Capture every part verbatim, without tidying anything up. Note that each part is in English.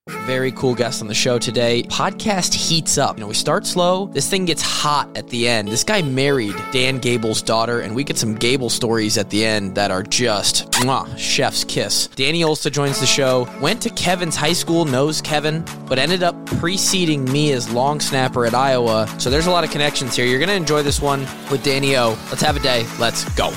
Very cool guest on the show today. Podcast heats up. You know, we start slow. This thing gets hot at the end. This guy married Dan Gable's daughter, and we get some Gable stories at the end that are just mwah, chef's kiss. Danny Olsta joins the show. Went to Kevin's high school, knows Kevin, but ended up preceding me as long snapper at Iowa. So there's a lot of connections here. You're going to enjoy this one with Danny O. Let's have a day. Let's go.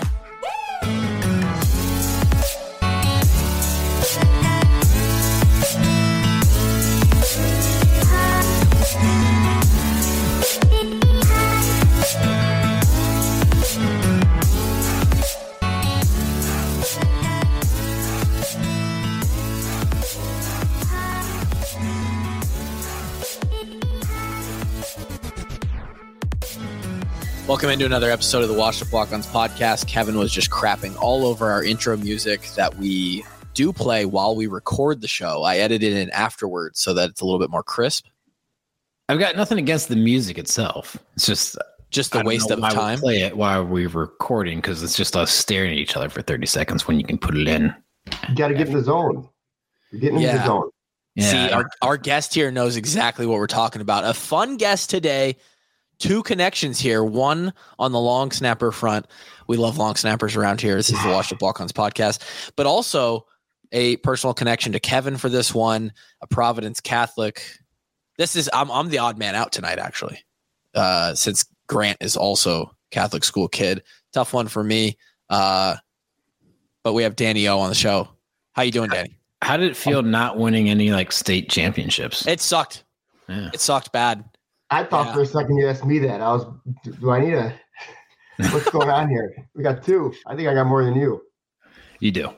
Welcome into another episode of the Washed Up Walk-Ons podcast. Kevin was just crapping all over our intro music that we do play while we record the show. I edited it afterwards so that it's a little bit more crisp. I've got nothing against the music itself. It's just just the waste of time. Play it while we're recording because it's just us staring at each other for thirty seconds when you can put it in. You got to get in the zone. You're getting yeah. in the zone. Yeah. See, our, our guest here knows exactly what we're talking about. A fun guest today. Two connections here. One on the long snapper front. We love long snappers around here. This is the Washed Up Walk-Ons podcast. But also a personal connection to Kevin for this one, a Providence Catholic. This is I'm I'm the odd man out tonight, actually, uh, since Grant is also Catholic school kid. Tough one for me. Uh, but we have Danny O on the show. How you doing, Danny? How did it feel not winning any like state championships? It sucked. Yeah. It sucked bad. I thought yeah. for a second you asked me that. I was, do I need a, what's going on here? We got two. I think I got more than you. You do.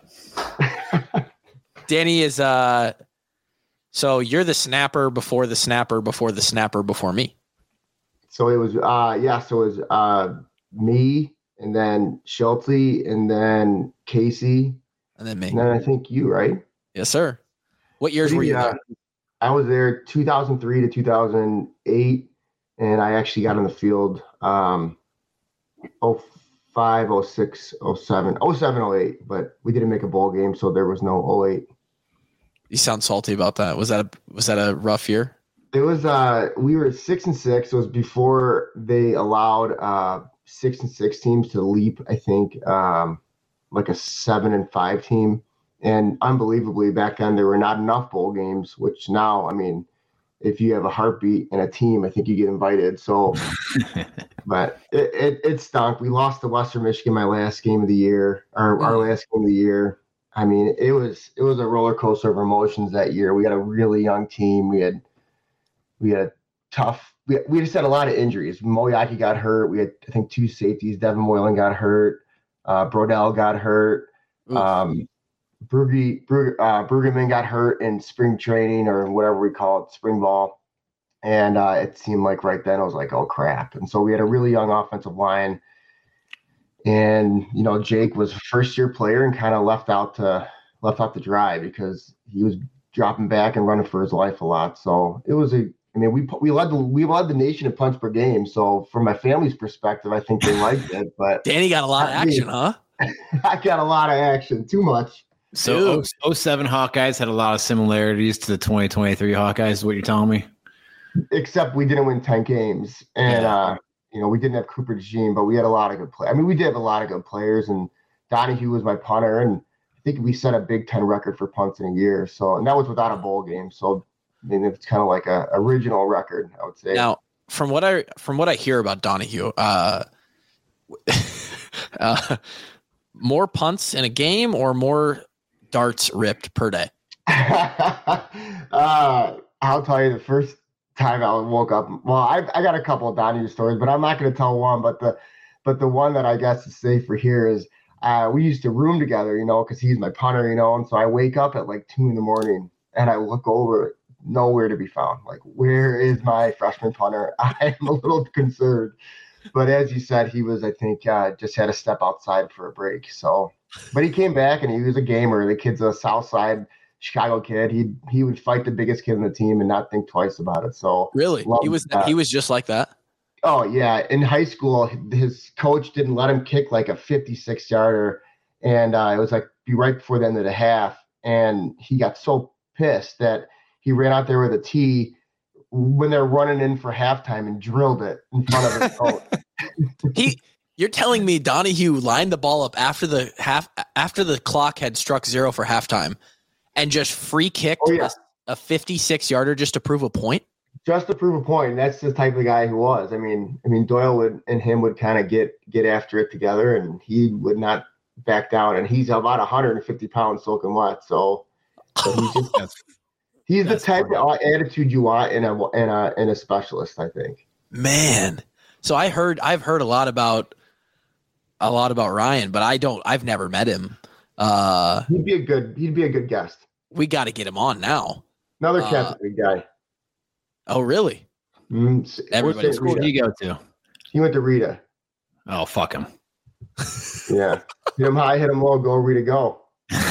Danny is, uh, so you're the snapper before the snapper before the snapper before me. So it was, uh, yeah, so it was uh, me and then Schulte and then Casey. And then me. And then I think you, right? Yes, sir. What years were you uh, there? I was there two thousand three to two thousand eight, and I actually got on the field um, oh five, oh six, oh seven, oh seven, oh eight, but we didn't make a bowl game, so there was no oh eight. You sound salty about that. Was that a was that a rough year? It was. Uh, we were six and six. It was before they allowed uh, six and six teams to leap. I think um, like a seven and five team. And unbelievably, back then, there were not enough bowl games, which now, I mean, if you have a heartbeat and a team, I think you get invited. So, but it, it, it stunk. We lost to Western Michigan my last game of the year, or our last game of the year. I mean, it was it was a roller coaster of emotions that year. We had a really young team. We had we had a tough. We, we just had a lot of injuries. Moyaki got hurt. We had, I think, two safeties. Devin Moylan got hurt. Uh, Brodell got hurt. Um, Brugy, Brug, uh, Brueggemann got hurt in spring training or whatever we call it, spring ball. And uh, it seemed like right then I was like, oh, crap. And so we had a really young offensive line. And, you know, Jake was a first-year player and kind of left out to left out to dry because he was dropping back and running for his life a lot. So it was a – I mean, we we led the we led the nation in punts per game. So from my family's perspective, I think they liked it. But Danny got a lot of action, I huh? I got a lot of action, too much. So oh seven Hawkeyes had a lot of similarities to the twenty twenty-three Hawkeyes, is what you're telling me? Except we didn't win ten games. And, yeah. uh, you know, we didn't have Cooper DeJean, but we had a lot of good players. I mean, we did have a lot of good players, and Donahue was my punter, and I think we set a Big Ten record for punts in a year. So, and that was without a bowl game. So, I mean, it's kind of like a original record, I would say. Now, from what I from what I hear about Donahue, uh, uh, more punts in a game or more darts ripped per day? uh, I'll tell you the first time I woke up. Well, I I got a couple of Donahue stories, but I'm not going to tell one. But the but the one that I guess is safe for here is uh, we used to room together, you know, because he's my punter, you know, and so I wake up at like two in the morning and I look over, nowhere to be found. Like, where is my freshman punter? I am a little concerned. But as you said, he was, I think, uh, just had to step outside for a break. So. But he came back and he was a gamer. The kid's a South Side Chicago kid. He he would fight the biggest kid in the team and not think twice about it. So really, he was that. he was just like that. Oh yeah, in high school, his coach didn't let him kick like a fifty-six yarder, and uh, it was like be right before the end of the half, and he got so pissed that he ran out there with a tee when they're running in for halftime and drilled it in front of his coach. he, you're telling me Donahue lined the ball up after the half after the clock had struck zero for halftime, and just free kicked oh, yeah. a, a fifty-six yarder just to prove a point? Just to prove a point. That's the type of guy he was. I mean, I mean Doyle would and him would kind of get get after it together, and he would not back down. And he's about one hundred fifty pounds soaking wet. So, so he's just that's, he's that's the type funny. of attitude you want in a in a in a specialist, I think. Man, so I heard I've heard a lot about a lot about Ryan, but I don't. I've never met him. Uh, he'd be a good. He'd be a good guest. We got to get him on now. Another uh, Catholic guy. Oh, really? Mm, Everybody's cool. Where did he go to? He went to Rita. Oh, fuck him. Yeah. Hit him high, hit him low, go Rita, go.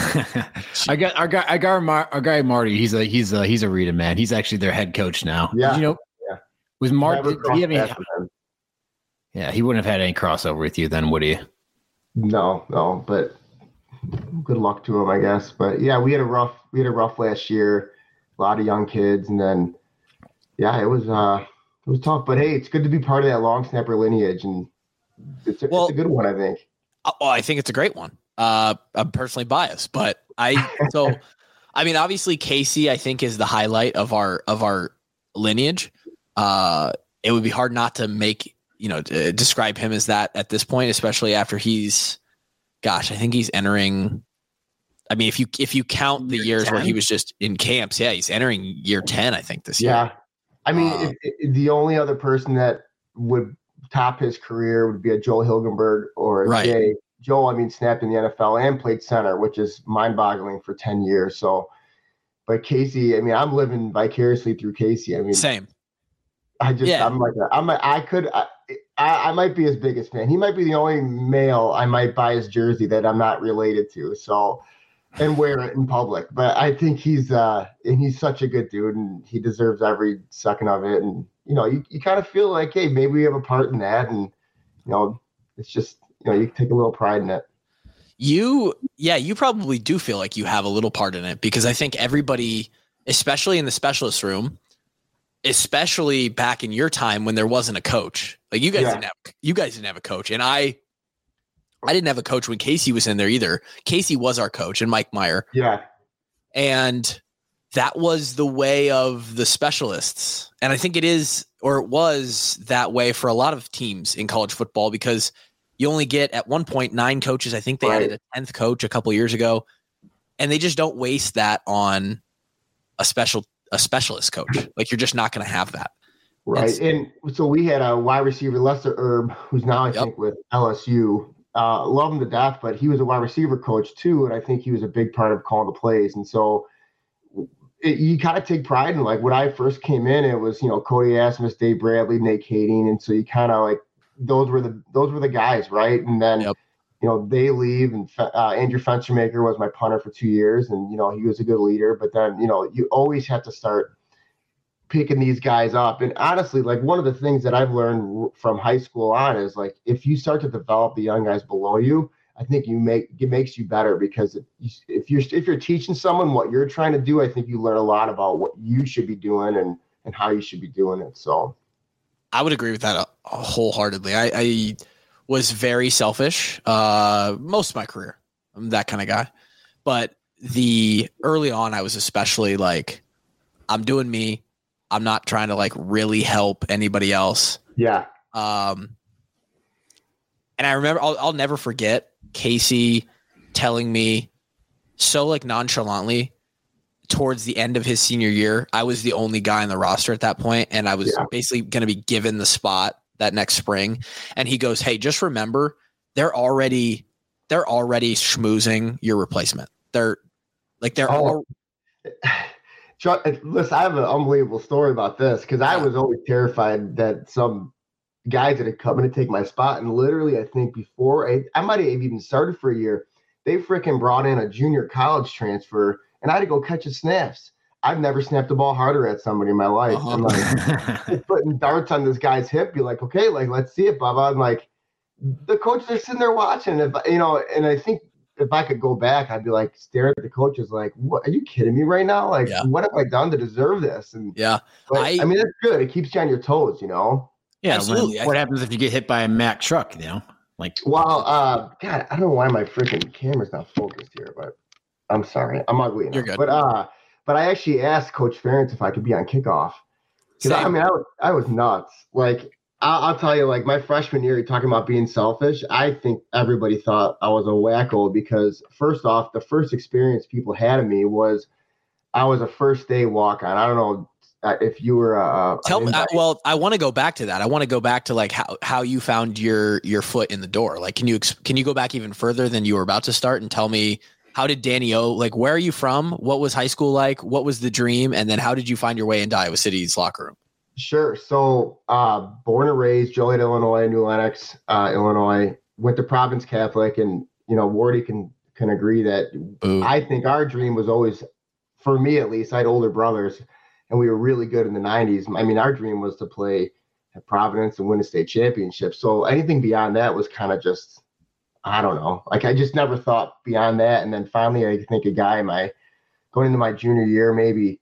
I got our guy, I got our, Mar, our guy Marty. He's a he's a he's a Rita man. He's actually their head coach now. Yeah. Did you know? Yeah. Was Marty? Did he have any, yeah, he wouldn't have had any crossover with you then, would he? No, no. But good luck to him, I guess. But yeah, we had a rough we had a rough last year. A lot of young kids, and then. Yeah, it was uh, it was tough, but hey, it's good to be part of that long snapper lineage, and it's a, well, it's a good one, I think. Oh, I think it's a great one. Uh, I'm personally biased, but I so I mean, obviously Casey, I think, is the highlight of our of our lineage. Uh, it would be hard not to make you know to describe him as that at this point, especially after he's, gosh, I think he's entering. I mean, if you if you count the years ten? Where he was just in camps, yeah, he's entering year ten, I think, this year. Yeah. I mean, um, if, if the only other person that would top his career would be a Joel Hilgenberg or a right. Jay. Joel, I mean, snapped in the N F L and played center, which is mind-boggling for ten years. So, but Casey, I mean, I'm living vicariously through Casey. I mean, same. I just, yeah. I'm like, a, I'm, a, I could, I, I, I might be his biggest fan. He might be the only male I might buy his jersey that I'm not related to. So. And wear it in public, but I think he's uh and he's such a good dude, and he deserves every second of it. And you know, you, you kind of feel like, hey, maybe we have a part in that, and you know, it's just you know, you take a little pride in it. You, yeah, you probably do feel like you have a little part in it because I think everybody, especially in the specialist room, especially back in your time when there wasn't a coach, like you guys yeah. didn't have, you guys didn't have a coach, and I. I didn't have a coach when Casey was in there either. Casey was our coach and Mike Meyer. Yeah. And that was the way of the specialists. And I think it is, or it was that way for a lot of teams in college football because you only get at one point nine coaches. I think they right. added a tenth coach a couple of years ago, and they just don't waste that on a special, a specialist coach. Like you're just not going to have that. Right. And, and so we had a wide receiver, Lester Erb, who's now I yep. think with L S U. Uh, love him to death, but he was a wide receiver coach too, and I think he was a big part of calling the plays. And so it, you kind of take pride in, like, when I first came in, it was, you know, Cody Asmus, Dave Bradley, Nate Kading, and so you kind of like those were the those were the guys, right? And then yep. you know they leave, and uh, Andrew Fenstermaker was my punter for two years, and you know he was a good leader. But then you know you always have to start picking these guys up. And honestly, like one of the things that I've learned from high school on is like, if you start to develop the young guys below you, I think you make, it makes you better because if you're, if you're teaching someone what you're trying to do, I think you learn a lot about what you should be doing and, and how you should be doing it. So I would agree with that uh, wholeheartedly. I, I was very selfish, uh, most of my career. I'm that kind of guy, but the early on, I was especially like, I'm doing me. I'm not trying to like really help anybody else. Yeah. Um, and I remember, I'll, I'll never forget Casey telling me so like nonchalantly towards the end of his senior year, I was the only guy on the roster at that point, and I was yeah. basically going to be given the spot that next spring. And he goes, "Hey, just remember, they're already, they're already schmoozing your replacement. They're like, they're oh. all." Chuck, listen, I have an unbelievable story about this because I was always terrified that some guys that had come in to take my spot. And literally, I think before I, I might have even started for a year, they freaking brought in a junior college transfer, and I had to go catch his snaps. I've never snapped the ball harder at somebody in my life. Uh-huh. I'm like putting darts on this guy's hip. Be like, okay, like let's see it, Bubba. I'm like, the coaches are sitting there watching it, you know. And I think if I could go back, I'd be like staring at the coaches like, what, are you kidding me right now? Like, Yeah. what have I done to deserve this? And yeah, but, I, I mean, that's good. It keeps you on your toes, you know? Yeah, Absolutely. When, what happens if you get hit by a Mack truck? You know, like Well, uh, God, I don't know why my freaking camera's not focused here, but I'm sorry. I'm ugly enough. You're good. But uh, but I actually asked Coach Ferentz if I could be on kickoff. Because I Same. mean, I was, I was nuts. Like, I'll, I'll tell you, like my freshman year, you're talking about being selfish. I think everybody thought I was a wacko because first off, the first experience people had of me was I was a first day walk on. I don't know uh, if you were. Uh, Tell me. Uh, well, I want to go back to that. I want to go back to like how, how you found your your foot in the door. Like, can you can you go back even further than you were about to start and tell me how did Danny O? Like, where are you from? What was high school like? What was the dream? And then how did you find your way into Iowa City's locker room? Sure. So, uh, born and raised, Joliet, Illinois, New Lenox, uh, Illinois. Went to Providence Catholic, and you know, Wardy can can agree that Ooh. I think our dream was always, for me at least, I had older brothers, and we were really good in the nineties. I mean, our dream was to play at Providence and win a state championship. So anything beyond that was kind of just, I don't know. Like I just never thought beyond that. And then finally, I think a guy, my going into my junior year, maybe.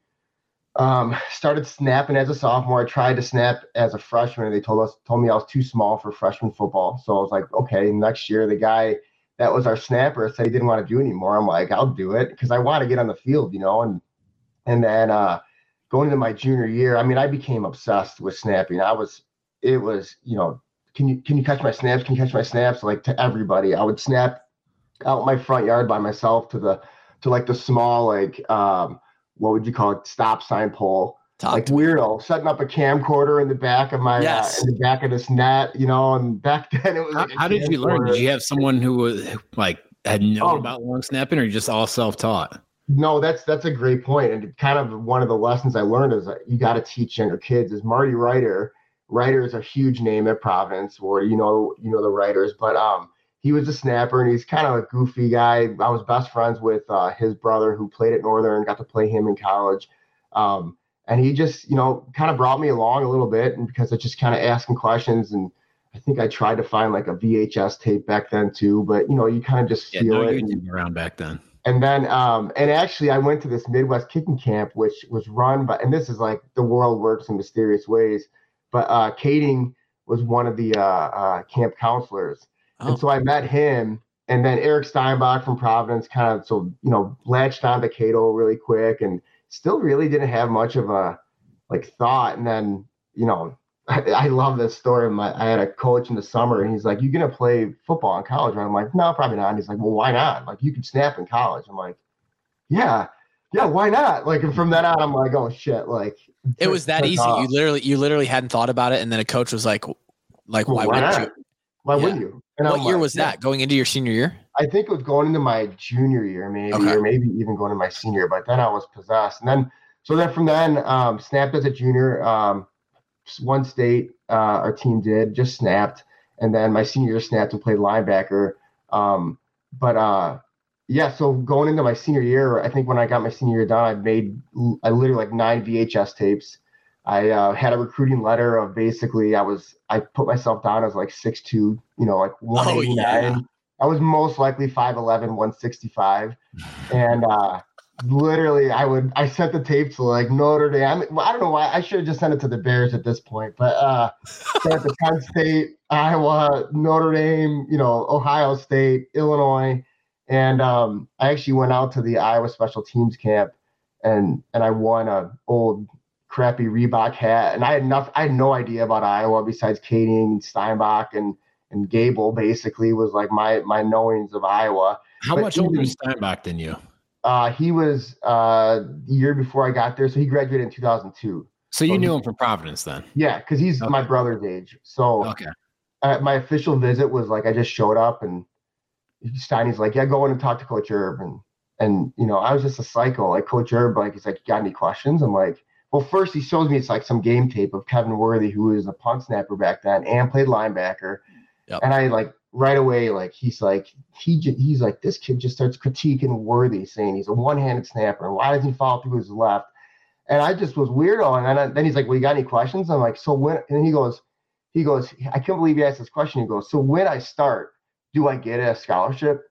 Um, started snapping as a sophomore. I tried to snap as a freshman, and they told us told me I was too small for freshman football. So I was like, okay. Next year, the guy that was our snapper said he didn't want to do anymore. I'm like, I'll do it because I want to get on the field, you know. And and then uh, going into my junior year, I mean, I became obsessed with snapping. I was, it was, you know, can you can you catch my snaps? Can you catch my snaps? Like to everybody, I would snap out my front yard by myself to the to like the small like. Um, what would you call it? Stop sign pole. Talk like to me. weirdo, setting up a camcorder in the back of my, Yes. uh, in the back of this net, you know, and back then it was how, like a how did you learn? camcorder. Did you have someone who was like had known Oh. about long snapping, or you just all self-taught? No, that's, that's a great point. And kind of one of the lessons I learned is that you got to teach younger kids is Marty Ryder. Ryder is a huge name at Providence, or, you know, you know, the writers, but, um, he was a snapper, and he's kind of a goofy guy. I was best friends with uh, his brother who played at Northern, got to play him in college. Um, and he just, you know, kind of brought me along a little bit, and because I just kind of asking questions, and I think I tried to find like a V H S tape back then too, but you know, you kind of just Yeah, feel no it. YouTube And, around back then. and then, um, and actually I went to this Midwest kicking camp, which was run by, and this is like the world works in mysterious ways, but uh, Kading was one of the uh, uh, camp counselors. Oh. And so I met him, and then Eric Steinbach from Providence kind of, so, you know, latched on to Cato really quick, and still really didn't have much of a like thought. And then, you know, I, I love this story. My, I had a coach in the summer, and he's like, "You gonna play football in college?" And I'm like, "No, probably not." And he's like, "Well, why not? Like, you can snap in college." I'm like, "Yeah, yeah, why not?" Like, and from then on, I'm like, "Oh shit!" Like, It was that took easy. off. You literally, you literally hadn't thought about it. And then a coach was like, like, Well, why, why wouldn't not? you? Why Yeah. wouldn't you? And What I'm year like, was yeah. that? Going into your senior year? I think it was going into my junior year, maybe, Okay. or maybe even going to my senior. But then I was possessed, and then so then from then, um, snapped as a junior. Um, one state, uh, our team did just snapped, and then my senior year snapped and played linebacker. Um, but uh, yeah, so going into my senior year, I think when I got my senior year done, I made I literally like nine V H S tapes. I uh, had a recruiting letter of basically I was I put myself down as like six two, you know, like one eighty-nine. Oh, yeah. I was most likely five eleven, one sixty-five, and uh, literally I would I sent the tape to like Notre Dame. I, mean, well, I don't know why I should have just sent it to the Bears at this point, but uh, sent it to Penn State, Iowa, Notre Dame, you know, Ohio State, Illinois, and um, I actually went out to the Iowa Special Teams camp, and and I won a old crappy Reebok hat, and I had enough. I had no idea about Iowa besides Kading and Steinbach and and Gable. Basically, was like my my knowings of Iowa. How But much older even- was Steinbach than you? Uh, he was uh the year before I got there, so he graduated in two thousand two. So you Oh, knew he- him from Providence then? Yeah, because he's Okay. my brother's age. So Okay. uh, my official visit was like I just showed up, and Steiny's like, "Yeah, go in and talk to Coach Herb." And and you know, I was just a psycho. Like Coach Herb, like he's like, "You got any questions?" I'm like, well, first he shows me it's like some game tape of Kevin Worthy, who was a punt snapper back then and played linebacker. Yep. And I like right away, like he's like he j- he's like this kid just starts critiquing Worthy, saying he's a one-handed snapper and why doesn't he follow through his left? And I just was weirdo. And then, I, then he's like, "Well, you got any questions?" I'm like, "So when?" And he goes, he goes, "I can't believe you asked this question." He goes, "So when I start, do I get a scholarship?"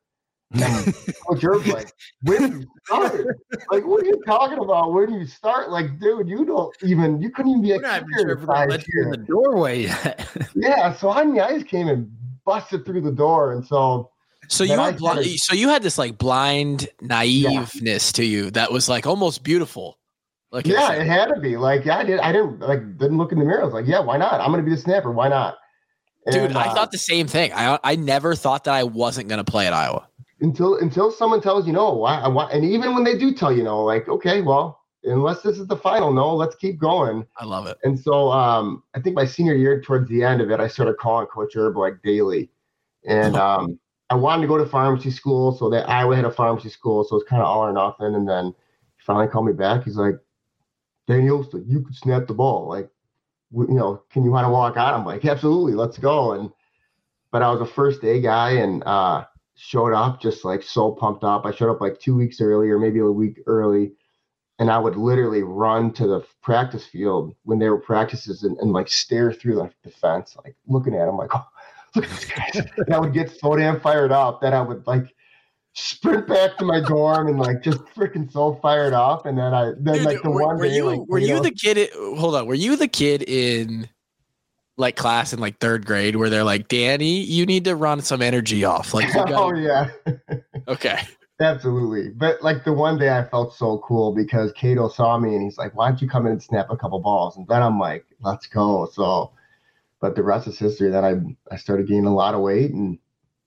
And Coach Herb's like, when do you start? Like, what are you talking about? When do you start? Like, dude, you don't even, you couldn't even be a kicker five in the doorway yet. Yeah, so I mean, I just came and busted through the door, and so. So you were bl- kinda, so you had this like blind naiveness yeah. to you that was like almost beautiful. Like yeah, it had to be. Like yeah, I did. I didn't like didn't look in the mirror. I was like, yeah, why not? I'm gonna be the snapper. Why not? And, Dude, I uh, thought the same thing. I I never thought that I wasn't gonna play at Iowa until until someone tells you no. Why? why and even when they do tell you no, like okay, well, unless this is the final, no, let's keep going. I love it. And so um, I think my senior year, towards the end of it, I started calling Coach Herb like daily, and um. I wanted to go to pharmacy school, so that Iowa had a pharmacy school, so it's kind of all or nothing. And then he finally called me back. He's like, Daniel, you could snap the ball. Like, you know, can you want to walk out? I'm like, absolutely, let's go. And but I was a first day guy and uh, showed up just like so pumped up. I showed up like two weeks early or maybe a week early, and I would literally run to the practice field when there were practices and, and like stare through like the fence, like looking at them like, oh. Look at these guys. And I would get so damn fired up that I would like sprint back to my dorm and like just freaking so fired up. And then I then Dude, like the were, one were day, you like, were you, know, the kid? At, hold on, were you the kid in like class in like third grade where they're like, Danny, you need to run some energy off? Like, you gotta, oh yeah, okay, absolutely. But like the one day I felt so cool because Cato saw me and he's like, why don't you come in and snap a couple balls? And then I'm like, let's go. So. But the rest is history. Then I I started gaining a lot of weight and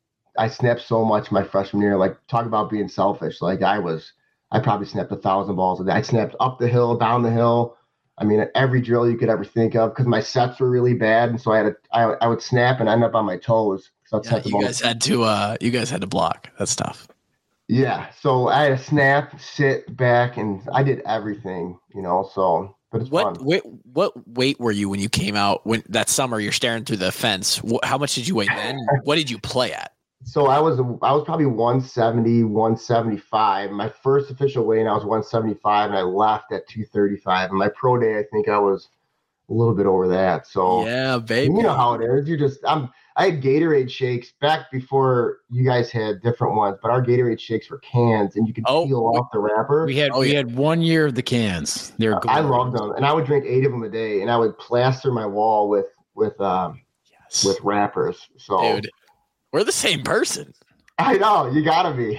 I snapped so much my freshman year. Like talk about being selfish. Like I was, I probably snapped a thousand balls a day. I snapped up the hill, down the hill. I mean, every drill you could ever think of because my sets were really bad, and so I had to, I I would snap and end up on my toes. So yeah, you guys had to uh you guys had to block. That's tough. Yeah, so I had to snap, sit back, and I did everything. You know, so. But it's what fun. Weight, what weight were you when you came out when that summer? You're staring through the fence. What, how much did you weigh then? What did you play at? So I was I was probably one seventy, one seventy-five. My first official weigh-in I was one seventy-five, and I left at two thirty-five. And my pro day, I think I was a little bit over that. So yeah, baby, you know how it is. You just I'm I had Gatorade shakes back before you guys had different ones, but our Gatorade shakes were cans, and you could oh, peel off the wrapper. We had oh, we yeah. had one year of the cans. They're uh, I loved them, and I would drink eight of them a day, and I would plaster my wall with with um yes. with wrappers. So, dude, we're the same person. I know you gotta be,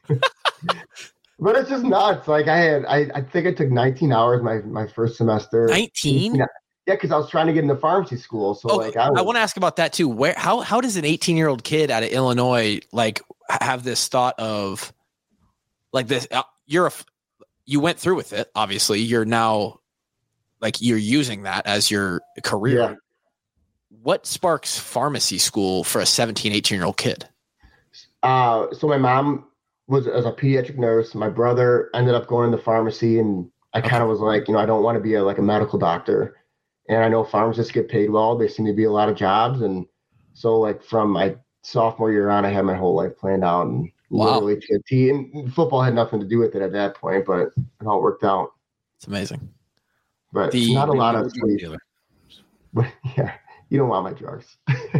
but it's just nuts. Like I had, I I think I took nineteen hours my my first semester. nineteen. Yeah, because I was trying to get into pharmacy school. So, oh, like, I, I want to ask about that too. Where, how, how does an eighteen-year-old kid out of Illinois like have this thought of like this? Uh, you're a, you went through with it. Obviously, you're now like you're using that as your career. Yeah. What sparks pharmacy school for a seventeen, eighteen-year-old kid? Uh, so my mom was as a pediatric nurse. My brother ended up going into pharmacy, and I okay. kind of was like, you know, I don't want to be a, like a medical doctor. And I know pharmacists get paid well. There seem to be a lot of jobs. And so like from my sophomore year on, I had my whole life planned out and wow. literally to a T. And football had nothing to do with it at that point, but it all worked out. It's amazing. But the, not a lot of sleep. But yeah, you don't want my drugs.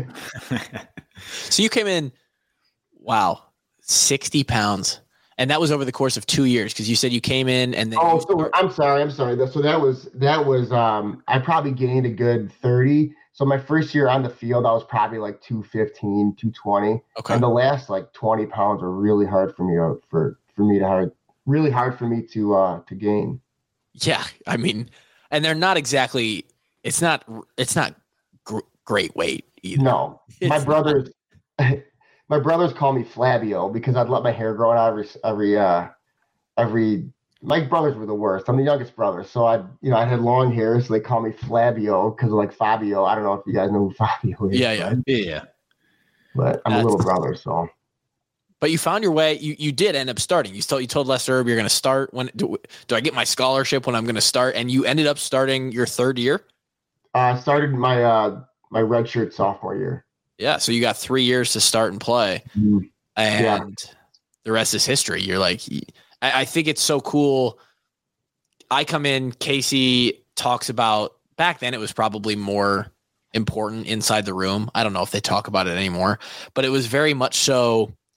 So you came in, wow, sixty pounds. And that was over the course of two years because you said you came in and then. Oh, so I'm sorry. I'm sorry. So that was that was um I probably gained a good thirty. So my first year on the field, I was probably like two fifteen, two twenty. Okay. And the last like twenty pounds were really hard for me to, for for me to hard, really hard for me to uh to gain. Yeah, I mean, and they're not exactly. It's not. It's not gr- great weight either. No, it's my brothers. My brothers call me Flabio because I'd let my hair grow out every every uh every my brothers were the worst. I'm the youngest brother, so I you know I had long hair, so they call me Flabio because of like Fabio. I don't know if you guys know who Fabio is. Yeah, yeah, yeah. But I'm That's, a little brother, so. But you found your way. You you did end up starting. You told you told Lester Erb you're going to start. When do, do I get my scholarship when I'm going to start? And you ended up starting your third year. I uh, started my uh my redshirt sophomore year. Yeah, so you got three years to start and play, mm-hmm. and yeah. the rest is history. You're like, I, I think it's so cool. I come in, Casey talks about, back then it was probably more important inside the room. I don't know if they talk about it anymore, but it was very much so like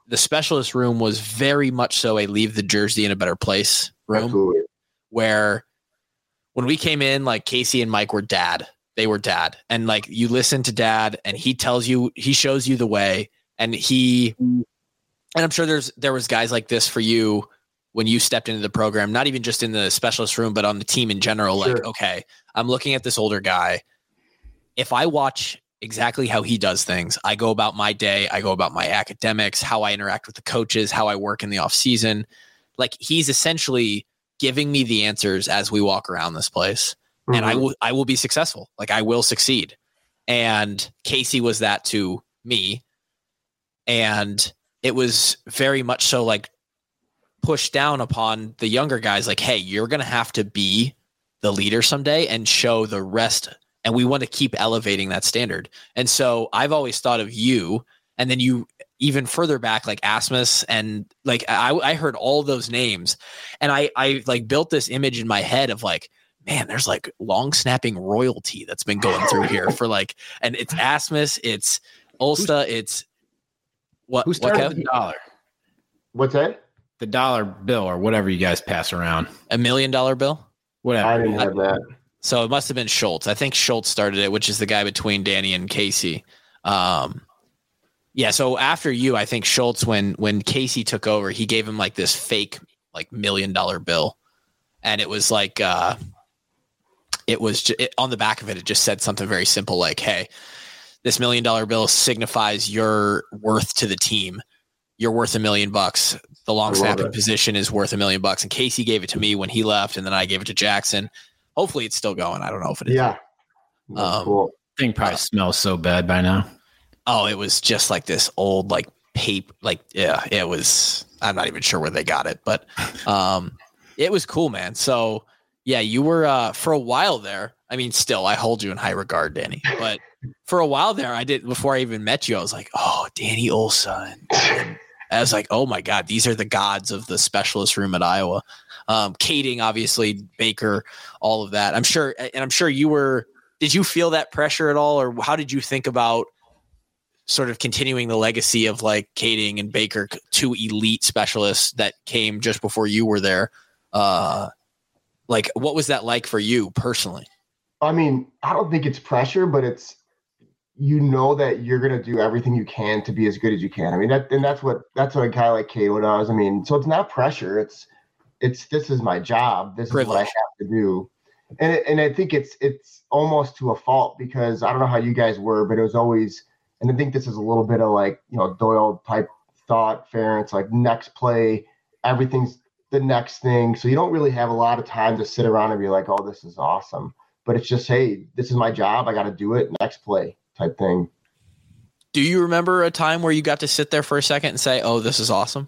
the specialist room was very much so a leave the jersey in a better place room. Absolutely. Where when we came in, like Casey and Mike were dad. They were dad. And like you listen to dad and he tells you, he shows you the way. And he, and I'm sure there's, there was guys like this for you when you stepped into the program, not even just in the specialist room, but on the team in general. Sure. Like, okay, I'm looking at this older guy. If I watch exactly how he does things, I go about my day, I go about my academics, how I interact with the coaches, how I work in the off season. Like he's essentially giving me the answers as we walk around this place. Mm-hmm. And I will, I will be successful. Like I will succeed. And Casey was that to me. And it was very much so like pushed down upon the younger guys. Like, hey, you're going to have to be the leader someday and show the rest. And we want to keep elevating that standard. And so I've always thought of you, and then you even further back, like Asmus, and like, I, I heard all those names and I, I like built this image in my head of like, man, there's like long snapping royalty that's been going through here for like, and it's Asmus, it's Ulsta, it's what? Who started what, the dollar? What's that? The dollar bill or whatever you guys pass around. A million dollar bill? Whatever. I didn't have that. So it must have been Schultz. I think Schultz started it, which is the guy between Danny and Casey. Um, yeah. So after you, I think Schultz, when when Casey took over, he gave him like this fake like million dollar bill, and it was like. Uh, It was ju- it, on the back of it. It just said something very simple, like, "Hey, this million dollar bill signifies your worth to the team. You're worth a million bucks. The long snapping position is worth a million bucks." And Casey gave it to me when he left, and then I gave it to Jackson. Hopefully, it's still going. I don't know if it is. Yeah, um, cool. Thing probably uh, smells so bad by now. Oh, it was just like this old like paper. Like, yeah, it was. I'm not even sure where they got it, but um, it was cool, man. So. Yeah, you were uh, for a while there. I mean, still, I hold you in high regard, Danny. But for a while there, I did before I even met you. I was like, "Oh, Danny Ulsa." And I was like, "Oh my God, these are the gods of the specialist room at Iowa." Um, Kading, obviously, Baker, all of that. I'm sure, and I'm sure you were. Did you feel that pressure at all, or how did you think about sort of continuing the legacy of like Kading and Baker, two elite specialists that came just before you were there? Uh, Like, what was that like for you personally? I mean, I don't think it's pressure, but it's, you know, that you're going to do everything you can to be as good as you can. I mean, that, and that's what, that's what a guy like Cato does. I mean, so it's not pressure. It's, it's, this is my job. This Privilege. is what I have to do. And, it, and I think it's, it's almost to a fault because I don't know how you guys were, but it was always, and I think this is a little bit of like, you know, Doyle type thought, Ferentz, like next play, everything's the next thing. So you don't really have a lot of time to sit around and be like, oh, this is awesome. But it's just, hey, this is my job. I got to do it. Next play type thing. Do you remember a time where you got to sit there for a second and say, oh, this is awesome?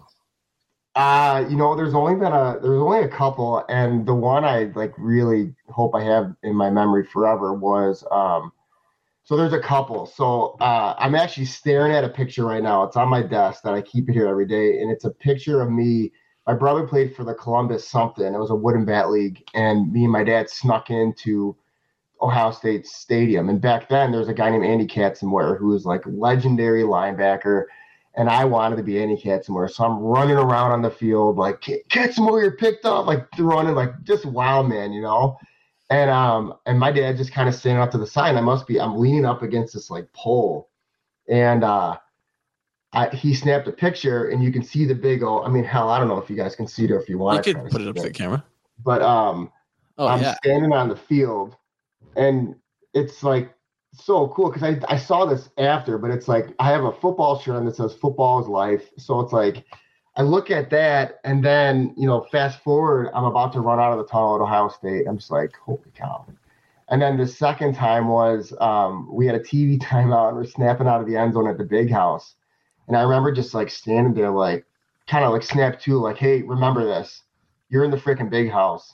Uh, you know, there's only been a, there's only a couple. And the one I like really hope I have in my memory forever was, um, so there's a couple. So uh, I'm actually staring at a picture right now. It's on my desk that I keep it here every day. And it's a picture of me. My brother played for the Columbus something. It was a wooden bat league. And me and my dad snuck into Ohio State Stadium. And back then there was a guy named Andy Katzenmoyer who was like legendary linebacker. And I wanted to be Andy Katzenmoyer. So I'm running around on the field like, Katzenmoyer picked up, like running like just wow, man, you know? And um and my dad just kind of standing up to the side. And I must be, I'm leaning up against this like pole. And uh I, he snapped a picture and you can see the big old, I mean, hell, I don't know if you guys can see it or if you want you to could put it up to the camera. But um, oh, I'm yeah. standing on the field and it's like so cool because I, I saw this after, but it's like I have a football shirt on that says football is life. So it's like I look at that and then, you know, fast forward, I'm about to run out of the tunnel at Ohio State. I'm just like, holy cow. And then the second time was um, we had a T V timeout and we're snapping out of the end zone at the Big House. And I remember just like standing there, like kind of like snap to, like, hey, remember this. You're in the freaking Big House.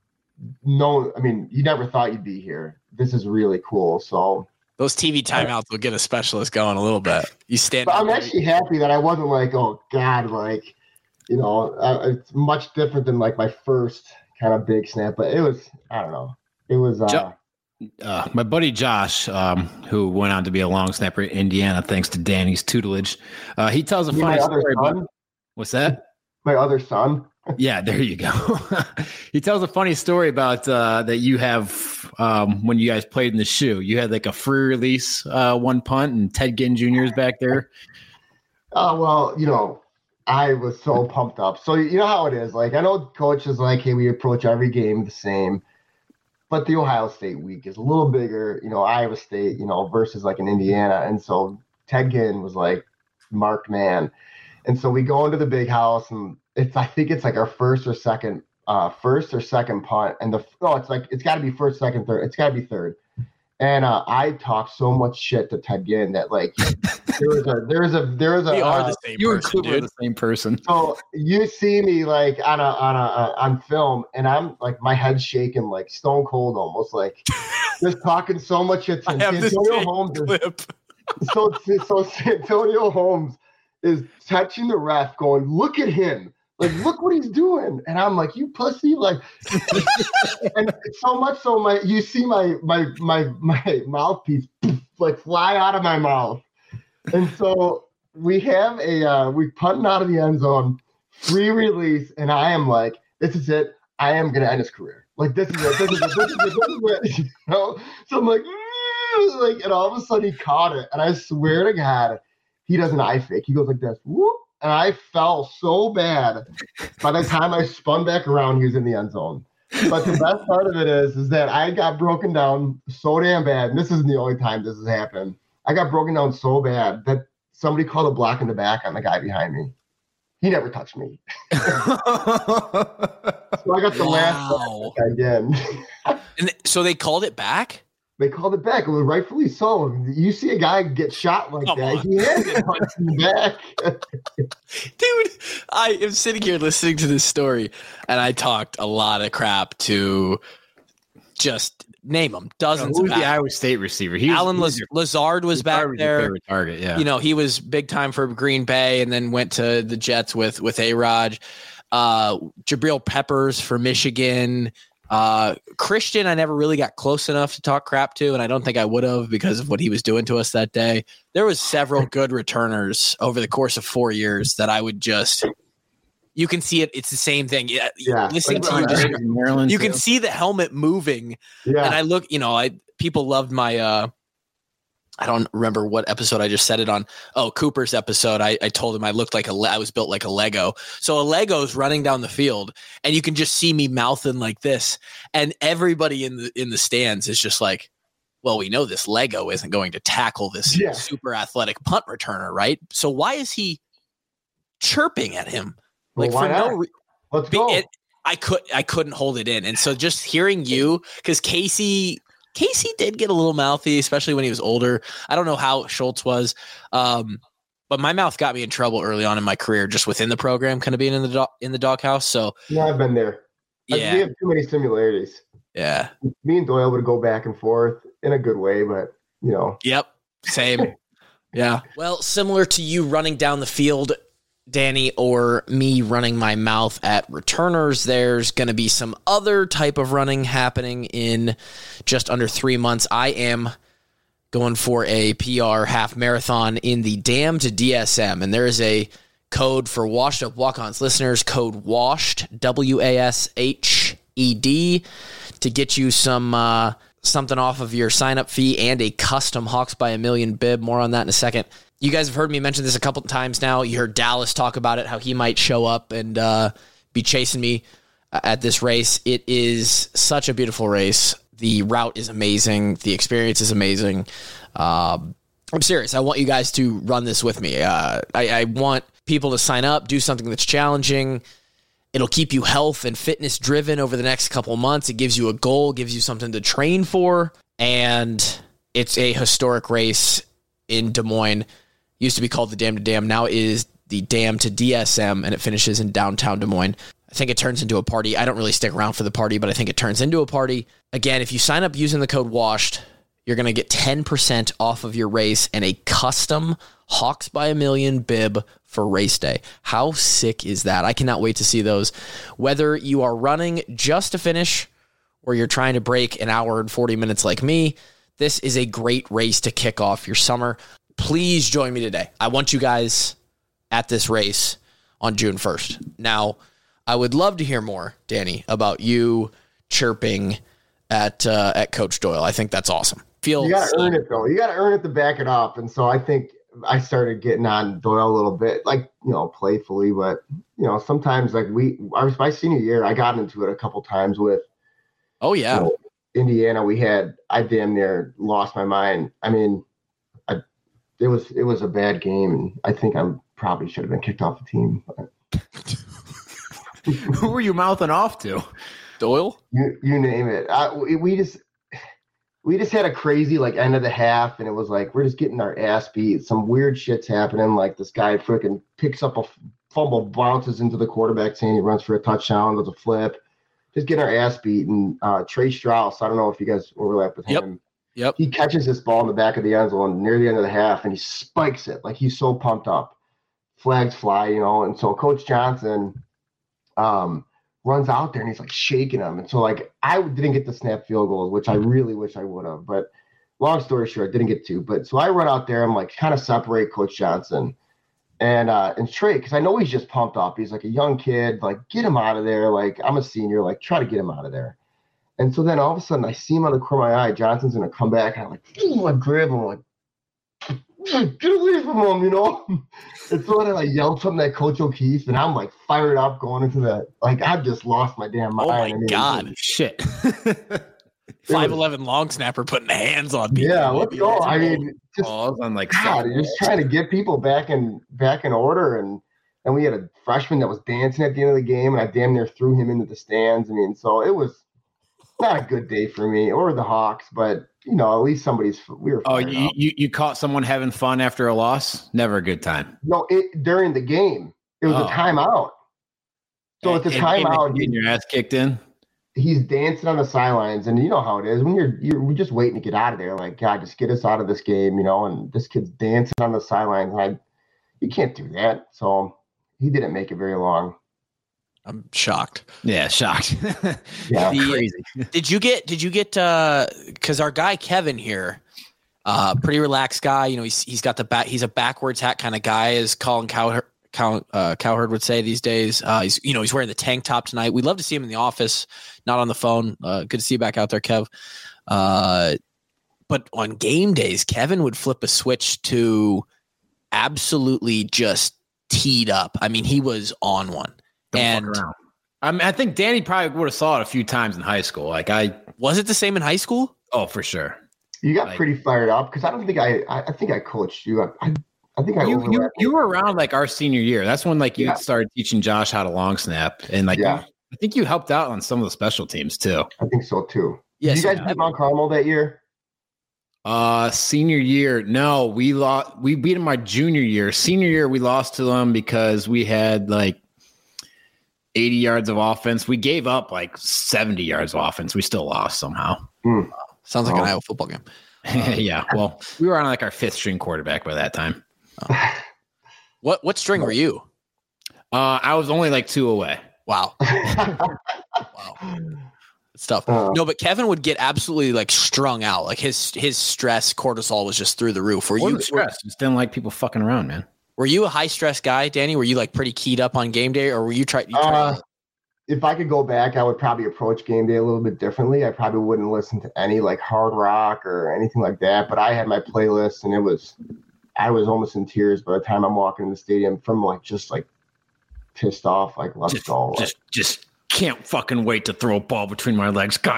No, I mean, you never thought you'd be here. This is really cool. So those T V timeouts will get a specialist going a little bit. You stand. But I'm actually happy that I wasn't like, oh God, like, you know, uh, it's much different than like my first kind of big snap. But it was, I don't know, it was. Uh, Joe, uh, my buddy Josh, um, who went on to be a long snapper in Indiana, thanks to Danny's tutelage, uh, he tells a You funny my other story son? about what's that? My other son. Yeah, there you go. He tells a funny story about uh, that you have um, when you guys played in the shoe. You had like a free release uh, one punt, and Ted Ginn Junior is back there. Oh, well, you know, I was so pumped up. So you know how it is. Like, I know coach is like, hey, we approach every game the same. But the Ohio State week is a little bigger, you know, Iowa State, you know, versus like in Indiana. And so Ted Ginn was like marked man. And so we go into the big house, and it's, I think it's like our first or second, uh, first or second punt. And the, oh, it's like, it's got to be first, second, third. It's got to be third. And uh, I talked so much shit to Ted Ginn that like there was a, there was a, there was a, We are uh, the same You and person, Cooper are dude. the same person. so you see me like on a on a uh, on film, and I'm like my head's shaking like stone cold, almost like just talking so much shit. To I have this Santonio tape Holmes is, clip. so so Santonio Holmes is touching the ref, going, "Look at him! Like look what he's doing!" And I'm like, "You pussy!" Like, and so much so my you see my my my my mouthpiece like fly out of my mouth, and so. We have a uh, we punting out of the end zone, free release, and I am like, this is it. I am gonna end his career. Like this is it. This is it. This is it. This is it. You know? So I'm like, like, and all of a sudden he caught it, and I swear to God, he does an eye fake. He goes like this, whoop, and I fell so bad. By the time I spun back around, he was in the end zone. But the best part of it is, is that I got broken down so damn bad, and this isn't the only time this has happened. I got broken down so bad that somebody called a block in the back on the guy behind me. He never touched me. So I got the Wow. last again. And th- so they called it back? They called it back. It was rightfully so. You see a guy get shot like Come that, on. he had to punch in the back. Dude, I am sitting here listening to this story, and I talked a lot of crap to just name them, dozens Who of was the guys. Iowa State receiver? He was, Alan he was Laz- your- Lazard was back Lazard was your there. favorite target, yeah. You know, he was big time for Green Bay, and then went to the Jets with with A-Rod. Uh, Jabril Peppers for Michigan. Uh, Christian, I never really got close enough to talk crap to, and I don't think I would have because of what he was doing to us that day. There was several good returners over the course of four years that I would just. You can see it. It's the same thing. Yeah, Yeah. listening to you, Like, just, in Maryland, you too. can see the helmet moving. Yeah. And I look, you know, I people loved my uh I don't remember what episode I just said it on. Oh, Cooper's episode. I, I told him I looked like a le- I was built like a Lego. So a Lego's running down the field, and you can just see me mouthing like this, and everybody in the in the stands is just like, well, we know this Lego isn't going to tackle this Yeah. super athletic punt returner, right? So why is he chirping at him? Well, Like why for no not? re- Let's Be- go. it- I could I couldn't hold it in, and so just hearing you, because Casey Casey did get a little mouthy, especially when he was older. I don't know how Schultz was, um, but my mouth got me in trouble early on in my career, just within the program, kind of being in the do- in the doghouse. So yeah, I've been there. Like, we yeah, have too many similarities. yeah, Me and Doyle would go back and forth in a good way, but you know. yep, same, yeah. Well, similar to you running down the field, Danny, or me running my mouth at returners, there's going to be some other type of running happening in just under three months. I am going for a P R half marathon in the Dam to D S M, and there is a code for Washed Up Walk-Ons listeners, code WASHED, W A S H E D, to get you some uh, something off of your sign-up fee and a custom Hawks by a Million bib. More on that in a second. You guys have heard me mention this a couple of times now. You heard Dallas talk about it, how he might show up and uh, be chasing me at this race. It is such a beautiful race. The route is amazing. The experience is amazing. Um, I'm serious. I want you guys to run this with me. Uh, I, I want people to sign up, do something that's challenging. It'll keep you health and fitness driven over the next couple months. It gives you a goal, gives you something to train for, and it's a historic race in Des Moines. Used to be called the Dam to Dam. Now it is the Dam to D S M, and it finishes in downtown Des Moines. I think it turns into a party. I don't really stick around for the party, but I think it turns into a party. Again, if you sign up using the code WASHED, you're going to get ten percent off of your race and a custom Hawks by a Million bib for race day. How sick is that? I cannot wait to see those. Whether you are running just to finish or you're trying to break an hour and forty minutes like me, this is a great race to kick off your summer. Please join me today. I want you guys at this race on June first. Now, I would love to hear more, Danny, about you chirping at uh, at Coach Doyle. I think that's awesome. Feels, you got to earn it, though. You got to earn it to back it up. And so I think I started getting on Doyle a little bit, like, you know, playfully. But, you know, sometimes, like, we, I was my senior year, I got into it a couple times with, oh, yeah, you know, Indiana. We had, I damn near lost my mind. I mean, I, it was, it was a bad game. And I think I probably should have been kicked off the team. But. Who were you mouthing off to? Doyle? You, you name it. I, we, we just, We just had a crazy like end of the half, and it was like we're just getting our ass beat. Some weird shit's happening. Like this guy freaking picks up a fumble, bounces into the quarterback, saying he runs for a touchdown, does a flip. Just getting our ass beat. And uh, Trey Strauss, I don't know if you guys overlap with yep. him. Yep. He catches this ball in the back of the end zone near the end of the half, and he spikes it like he's so pumped up. Flags fly, you know. And so Coach Johnson, um. runs out there and he's like shaking them. And so like I didn't get the snap field goals, which I really wish I would have. But long story short, didn't get to. But so I run out there, I'm like kind of separate Coach Johnson and uh and Trey, because I know he's just pumped up. He's like a young kid, like get him out of there. Like I'm a senior, like try to get him out of there. And so then all of a sudden I see him on the corner of my eye. Johnson's gonna come back and I'm like, I grab him, like get away from him, you know. And so then I yelled something at Coach O'Keefe, and I'm like fired up going into that. Like I've just lost my damn mind. Oh my I mean, god, was, shit! five eleven long snapper putting the hands on people. Yeah, let's go. I mean, just oh, I'm like, God, you're just trying to get people back in back in order, and and we had a freshman that was dancing at the end of the game, and I damn near threw him into the stands. I mean, so it was not a good day for me or the Hawks, but. You know, at least somebody's. We were. Oh, you, you you caught someone having fun after a loss? Never a good time. No, it during the game, it was oh. a timeout. So it's a timeout. Getting your ass kicked in. He's dancing on the sidelines, and you know how it is when you're you're just waiting to get out of there. Like God, just get us out of this game, you know. And this kid's dancing on the sidelines. And I, you can't do that. So he didn't make it very long. I'm shocked. Yeah, shocked. Yeah, the, crazy. Did you get? Did you get? uh Because our guy Kevin here, uh, pretty relaxed guy. You know, he's he's got the back. He's a backwards hat kind of guy, as Colin Cowherd, Cow, uh, Cowherd would say these days. Uh, he's you know he's wearing the tank top tonight. We'd love to see him in the office, not on the phone. Uh, good to see you back out there, Kev. Uh, but on game days, Kevin would flip a switch to absolutely just teed up. I mean, he was on one. Don't and I mean, I think Danny probably would have saw it a few times in high school. Like I was it the same in high school? Oh, for sure. You got like, pretty fired up because I don't think I, I, I think I coached you. I, I, I think I you, you, you were you. around like our senior year. That's when like you yeah. started teaching Josh how to long snap, and like yeah. you, I think you helped out on some of the special teams too. I think so too. Yes, Did you guys yeah. beat Mount Carmel that year? Uh, senior year, no, we lost. We beat them my junior year. Senior year, we lost to them because we had like eighty yards of offense. We gave up like seventy yards of offense. We still lost somehow. Mm. Sounds like oh. an Iowa football game. Yeah. Well, we were on like our fifth string quarterback by that time. Oh. What what string were you? Uh, I was only like two away. Wow. Wow. It's tough. Uh, no, but Kevin would get absolutely like strung out. Like his his stress cortisol was just through the roof. Were you stress? Just didn't like people fucking around, man. Were you a high stress guy, Danny? Were you like pretty keyed up on game day, or were you trying? Try uh, if I could go back, I would probably approach game day a little bit differently. I probably wouldn't listen to any like hard rock or anything like that. But I had my playlist, and it was, I was almost in tears by the time I'm walking in the stadium from like just like pissed off, like let's just, go. Just, like, just can't fucking wait to throw a ball between my legs. God.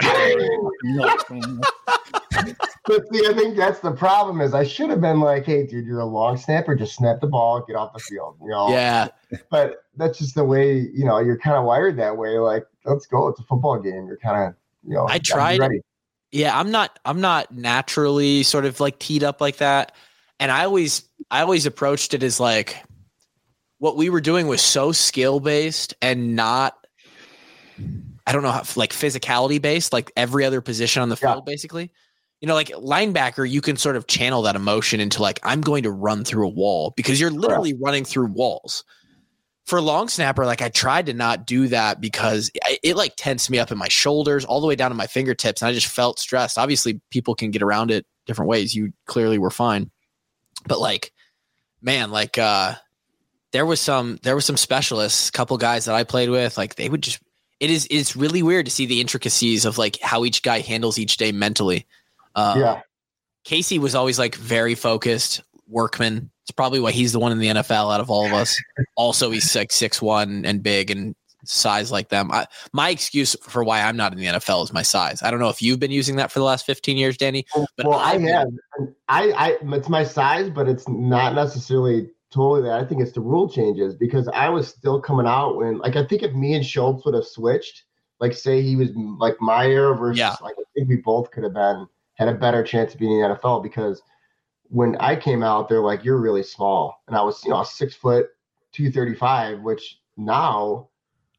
But see, I think that's the problem is I should have been like, hey, dude, you're a long snapper. Just snap the ball, get off the field. You know? Yeah. But that's just the way, you know, you're kind of wired that way. Like, let's go. It's a football game. You're kind of, you know, I tried. Ready. Yeah, I'm not I'm not naturally sort of like teed up like that. And I always I always approached it as like what we were doing was so skill based and not I don't know how like physicality based, like every other position on the field, yeah. basically. You know, like linebacker, you can sort of channel that emotion into like, I'm going to run through a wall because you're literally yeah. running through walls. for long snapper, like I tried to not do that because it, it like tensed me up in my shoulders all the way down to my fingertips. And I just felt stressed. Obviously people can get around it different ways. You clearly were fine, but like, man, like, uh, there was some, there was some specialists, a couple guys that I played with, like they would just, it is, it's really weird to see the intricacies of like how each guy handles each day mentally. Uh, yeah. Casey was always like very focused workman. It's probably why he's the one in the N F L out of all of us. Also, he's like six one and big and size like them. I, my excuse for why I'm not in the N F L is my size. I don't know if you've been using that for the last fifteen years, Danny. But well, I have. I, I, it's my size, but it's not necessarily totally that. I think it's the rule changes because I was still coming out when, like, I think if me and Schultz would have switched, like, say he was like my era versus, yeah. like, I think we both could have been had a better chance of being in the N F L because when I came out, they're like, you're really small. And I was, you know, six foot, two thirty-five, which now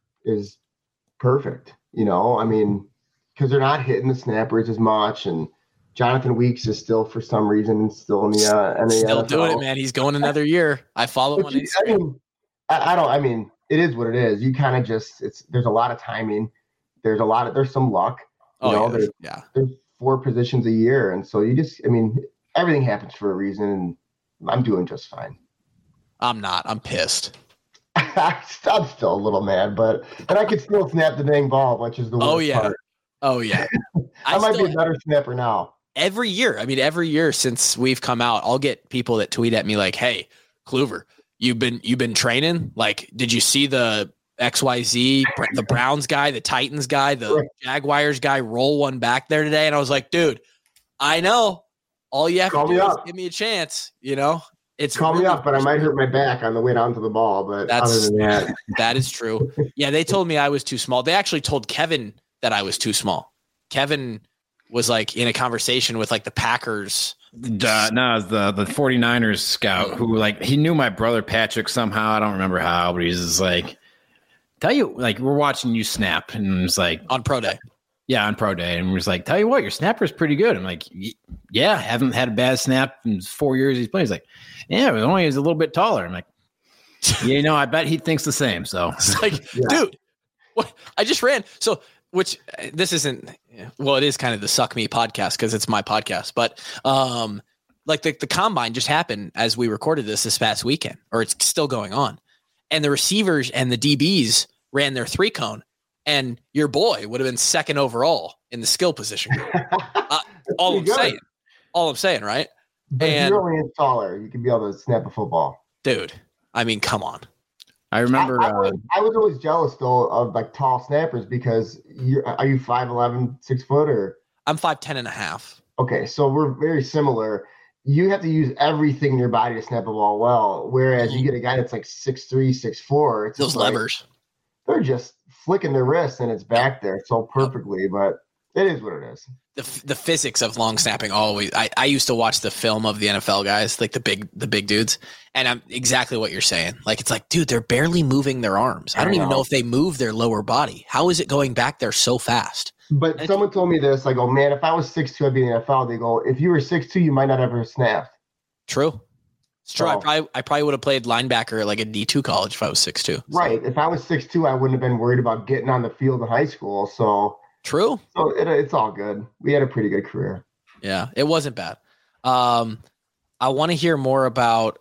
is perfect. You know, I mean, because they're not hitting the snappers as much. And Jonathan Weeks is still, for some reason, still in the uh, in the Still N F L. doing it, man. He's going another year. I follow But him on you, Instagram. I mean, I, I don't, I mean, it is what it is. You kind of just, it's, there's a lot of timing. There's a lot of, there's some luck. You oh, know, yeah. there's, yeah. there's four positions a year. And so you just, I mean, everything happens for a reason, and I'm doing just fine. I'm not. I'm pissed. I'm still a little mad, but and I could still snap the dang ball, which is the worst Oh yeah. part. Oh yeah. I, I might still, be a better snapper now. Every year, I mean, every year since we've come out, I'll get people that tweet at me like, "Hey, Kluver, you've been you've been training. Like, did you see the X Y Z, the Browns guy, the Titans guy, the Jaguars guy roll one back there today?" And I was like, "Dude, I know. All you have Call to do me is up. give me a chance." You know, it's Call really me up, but I might hurt my back on the way down to the ball. But That's, other than that, that is true. Yeah, they told me I was too small. They actually told Kevin that I was too small. Kevin was like in a conversation with like the Packers. Uh, no, it was the the 49ers scout who like he knew my brother Patrick somehow. I don't remember how, but he's just like, tell you like we're watching you snap, and it's like On pro day. Yeah, on pro day, and we're just like, tell you what, your snapper's pretty good. I'm like, yeah, haven't had a bad snap in four years he's playing. He's like, yeah, but only he's a little bit taller. I'm like, yeah, you know, I bet he thinks the same. So It's like, Yeah. dude, what? I just ran. So, which uh, this isn't, well, it is kind of the Suck Me podcast because it's my podcast, but um, like the, the combine just happened as we recorded this this past weekend, or it's still going on. And the receivers and the D Bs ran their three cone. And your boy would have been second overall in the skill position. Uh, all I'm good. saying, all I'm saying, right? But And- if you're only taller, you can be able to snap a football. Dude, I mean, come on. I remember. I, I, uh, was, I was always jealous though of like tall snappers because you're are you five eleven, six foot or I'm five ten and a half. okay, so we're very similar. You have to use everything in your body to snap a ball well, whereas you get a guy that's like six three, six four. It's Those just like, levers. they're just flicking their wrists and it's back there so perfectly, but it is what it is. The, f- the physics of long snapping always. I, I used to watch the film of the N F L guys, like the big the big dudes, and I'm exactly what you're saying. Like it's like, dude, they're barely moving their arms. I don't I even know. know if they move their lower body. How is it going back there so fast? But And- someone told me this, like, oh man, if I was six two, I'd be in the N F L. They go, if you were six two, you might not ever snap. True. It's true. I So- probably I probably would have played linebacker at like a D two college if I was six two. Right. If I was six two, I wouldn't have been worried about getting on the field in high school. So, True. so it, it's all good. We had a pretty good career. Yeah, it wasn't bad. Um, I want to hear more about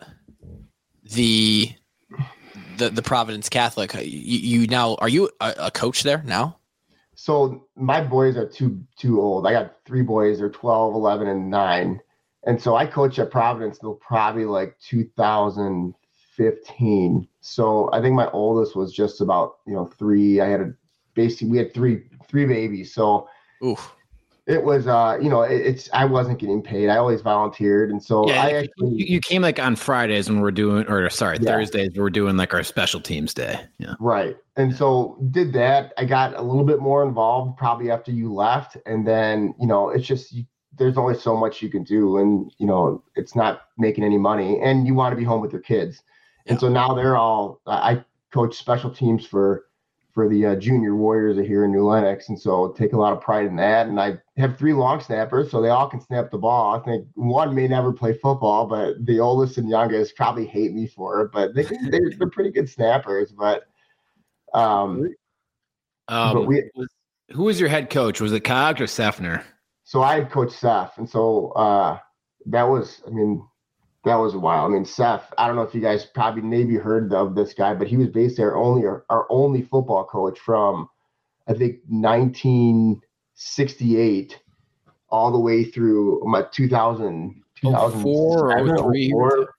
the the the Providence Catholic. You, you now are you a, a coach there now? So my boys are too too old. I got three boys. They're twelve, eleven, and nine. And so I coach at Providence till probably like two thousand fifteen. So I think my oldest was just about, you know, three. I had a basically we had three three babies. So Oof. it was uh, you know, it, it's I wasn't getting paid. I always volunteered. And so yeah, I you, actually you you came like on Fridays when we're doing, or sorry, Yeah. Thursdays we're doing like our special teams day. Yeah. Right. And so did that. I got a little bit more involved probably after you left. And then, you know, it's just, you, there's only so much you can do. And, you know, it's not making any money and you want to be home with your kids. And Yeah. so now they're all, I coach special teams for for the uh, junior warriors here in New Lenox. And so take a lot of pride in that. And I have three long snappers, so they all can snap the ball. I think one may never play football, but the oldest and youngest probably hate me for it, but they can, they're, they're pretty good snappers. But, um, um but we, who was your head coach? Was it Cox or Sefner? So I had Coach Seth. And so uh, that was, I mean, that was a while. I mean, Seth, I don't know if you guys probably maybe heard of this guy, but he was basically our only our, our only football coach from, I think, nineteen sixty-eight all the way through my two thousand, two thousand four or three.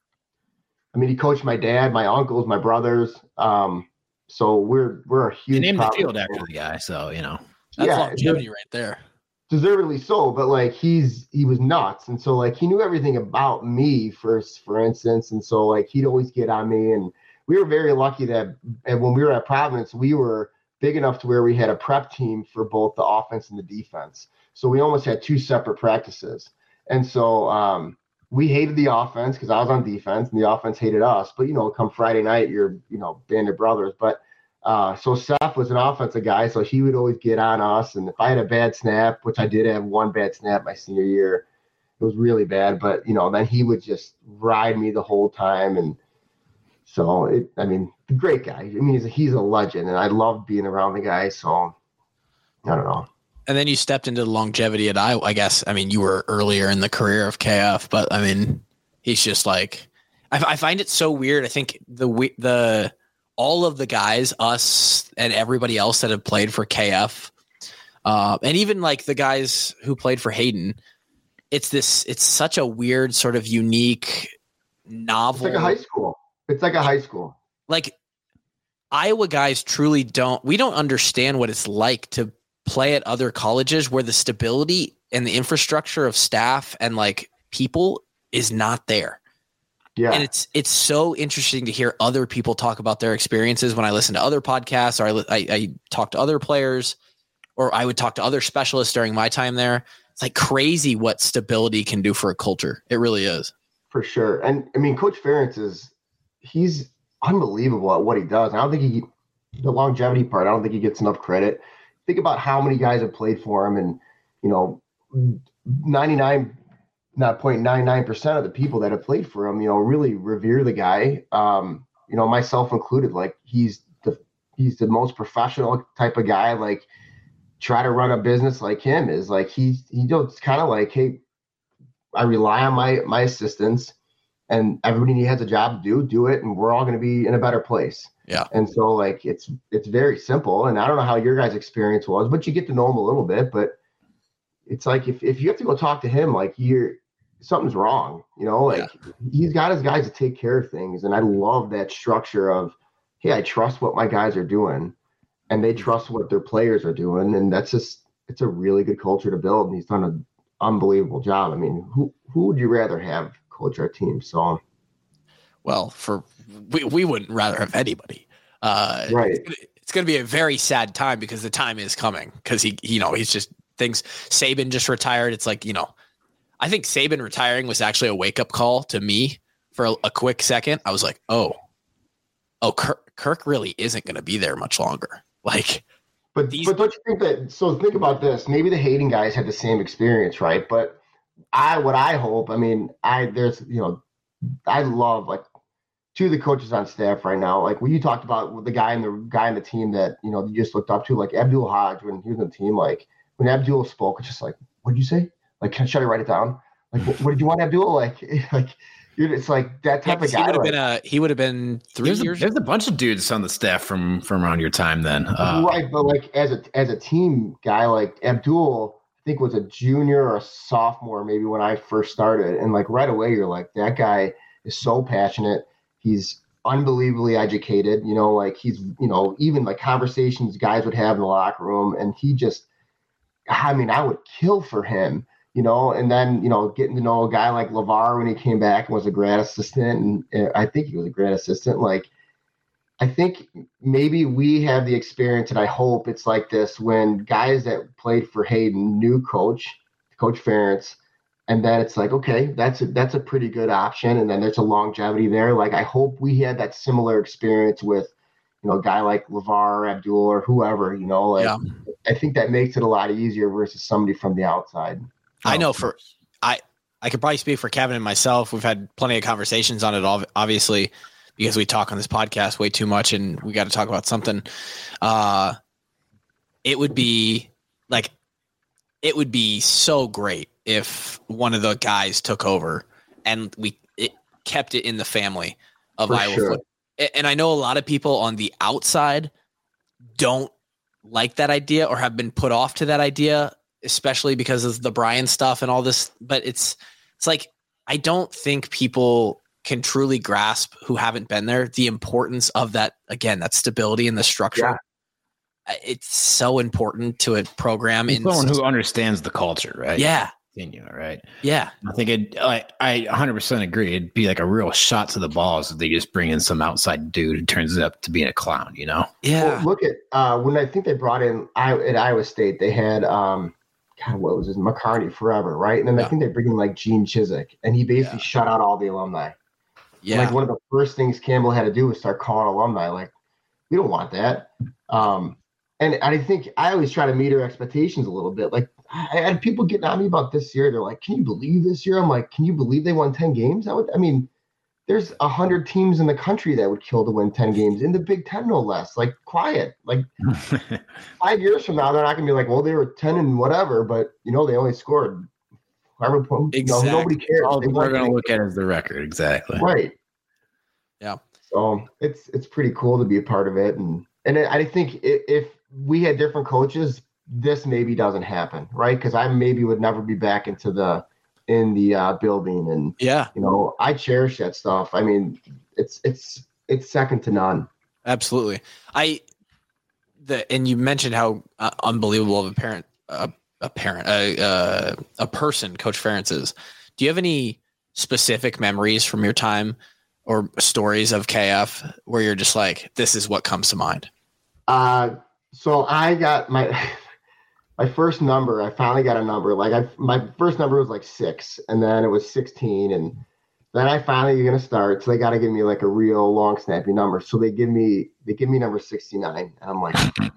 I mean, he coached my dad, my uncles, my brothers. Um, so we're we're a huge. He named the field after the guy, so you know that's yeah, longevity right there. Deservedly so, but like he's he was nuts, and so like he knew everything about me first, for instance, and so like he'd always get on me, and we were very lucky that and when we were at Providence, we were big enough to where we had a prep team for both the offense and the defense, so we almost had two separate practices, and so um, we hated the offense because I was on defense, and the offense hated us. But you know, come Friday night, you're you know band of brothers, but. Uh, so Seth was an offensive guy, so he would always get on us. And if I had a bad snap, which I did have one bad snap my senior year, it was really bad. But, you know, then he would just ride me the whole time. And so, it, I mean, great guy. I mean, he's a, he's a legend, and I love being around the guy. So, I don't know. And then you stepped into the longevity at Iowa, I guess. I mean, you were earlier in the career of K F, but, I mean, he's just like I, – I find it so weird. I think the the – all of the guys, us and everybody else that have played for K F, uh, and even like the guys who played for Hayden, it's this, it's such a weird sort of unique novel. It's like a high school. It's like a high school. Like Iowa guys truly don't, we don't understand what it's like to play at other colleges where the stability and the infrastructure of staff and like people is not there. Yeah. And it's it's so interesting to hear other people talk about their experiences when I listen to other podcasts, or I, I, I talk to other players, or I would talk to other specialists during my time there. It's like crazy what stability can do for a culture. It really is. For sure. And I mean, Coach Ferentz is he's unbelievable at what he does. I don't think he the longevity part, I don't think he gets enough credit. Think about how many guys have played for him, and you know, ninety-nine not zero point nine nine percent of the people that have played for him, you know, really revere the guy. Um, you know, myself included, like he's the, he's the most professional type of guy. Like try to run a business like him is like, he's, he does kind of like, hey, I rely on my, my assistants, and everybody has a job to do, do it. And we're all going to be in a better place. Yeah. And so like, it's, it's very simple. And I don't know how your guys' experience was, but you get to know him a little bit. But it's like, if, if you have to go talk to him, like you're, something's wrong, you know, like yeah. he's got his guys to take care of things. And I love that structure of, hey, I trust what my guys are doing, and they trust what their players are doing. And that's just, it's a really good culture to build. And he's done an unbelievable job. I mean, who, who would you rather have coach our team? So, well, for, we, we wouldn't rather have anybody. Uh, right. It's gonna, it's going to be a very sad time because the time is coming. Cause he, you know, he's just things. Saban just retired. It's like, you know, I think Saban retiring was actually a wake-up call to me for a, a quick second. I was like, oh, oh, Kirk, Kirk really isn't going to be there much longer. Like, but these- but don't you think that? So think about this. Maybe the Hayden guys had the same experience, right? But I, what I hope, I mean, I there's you know, I love like two of the coaches on staff right now. Like when you talked about the guy and the guy on the team that you know you just looked up to, like Abdul Hodge when he was on the team. Like when Abdul spoke, it's just like, what did you say? Like, can, should I write it down? Like, what, what did you want to do? Like, like you're, it's like that type yeah, of guy. He would have like, been a he would have been three there's years. A, there's a bunch of dudes on the staff from from around your time then, uh, right? But like as a as a team guy, like Abdul, I think was a junior or a sophomore maybe when I first started, and like right away you're like, that guy is so passionate. He's unbelievably educated. You know, like he's you know even like conversations guys would have in the locker room, and he just, I mean, I would kill for him. You know, and then, you know, getting to know a guy like LeVar when he came back and was a grad assistant, and I think he was a grad assistant. Like, I think maybe we have the experience, and I hope it's like this when guys that played for Hayden knew coach, Coach Ferentz, and then it's like, okay, that's a, that's a pretty good option, and then there's a longevity there. Like, I hope we had that similar experience with, you know, a guy like LeVar or Abdul or whoever, you know, like yeah. I think that makes it a lot easier versus somebody from the outside. I know for I I could probably speak for Kevin and myself. We've had plenty of conversations on it, obviously, because we talk on this podcast way too much, and we got to talk about something. Uh, it would be like it would be so great if one of the guys took over and we it kept it in the family of for Iowa sure. football. And I know a lot of people on the outside don't like that idea or have been put off to that idea, especially because of the Brian stuff and all this. But it's it's like I don't think people can truly grasp, who haven't been there, the importance of that. Again, that stability and the structure. Yeah. It's so important to a program. In someone who understands the culture, right? Yeah. Continue, right? Yeah. I think it, I, I one hundred percent agree. It'd be like a real shot to the balls if they just bring in some outside dude who turns it up to being a clown, you know? Yeah. Well, look at uh, when I think they brought in I, at Iowa State, they had, um, God, what was his McCarney forever, right? And then yeah. I think they bring in like Gene Chizik, and he basically yeah. shut out all the alumni. Yeah. Like one of the first things Campbell had to do was start calling alumni. Like, we don't want that. Um, and I think I always try to meet her expectations a little bit. Like, I had people getting on me about this year. They're like, "Can you believe this year?" I'm like, "Can you believe they won ten games?" That would, I mean, there's a hundred teams in the country that would kill to win ten games in the Big Ten, no less. Like, quiet. Like, five years from now, they're not gonna be like, "Well, they were ten and whatever," but you know, they only scored. Whoever, exactly. You know, nobody cares. All they we're gonna look at is the record, exactly. Right. Yeah. So it's it's pretty cool to be a part of it, and and I think if, if we had different coaches, this maybe doesn't happen, right? Because I maybe would never be back into the in the uh, building, and yeah, you know, I cherish that stuff. I mean, it's it's it's second to none. Absolutely. I the and you mentioned how uh, unbelievable of a parent, uh, a parent, uh, uh, a person Coach Ferentz is. Do you have any specific memories from your time or stories of K F where you're just like, this is what comes to mind? Uh, so I got my. My first number, I finally got a number. Like I, my first number was like six, and then it was sixteen, and then I finally gonna start. So they got to give me like a real long, snappy number. So they give me, they give me number sixty-nine, and I'm like,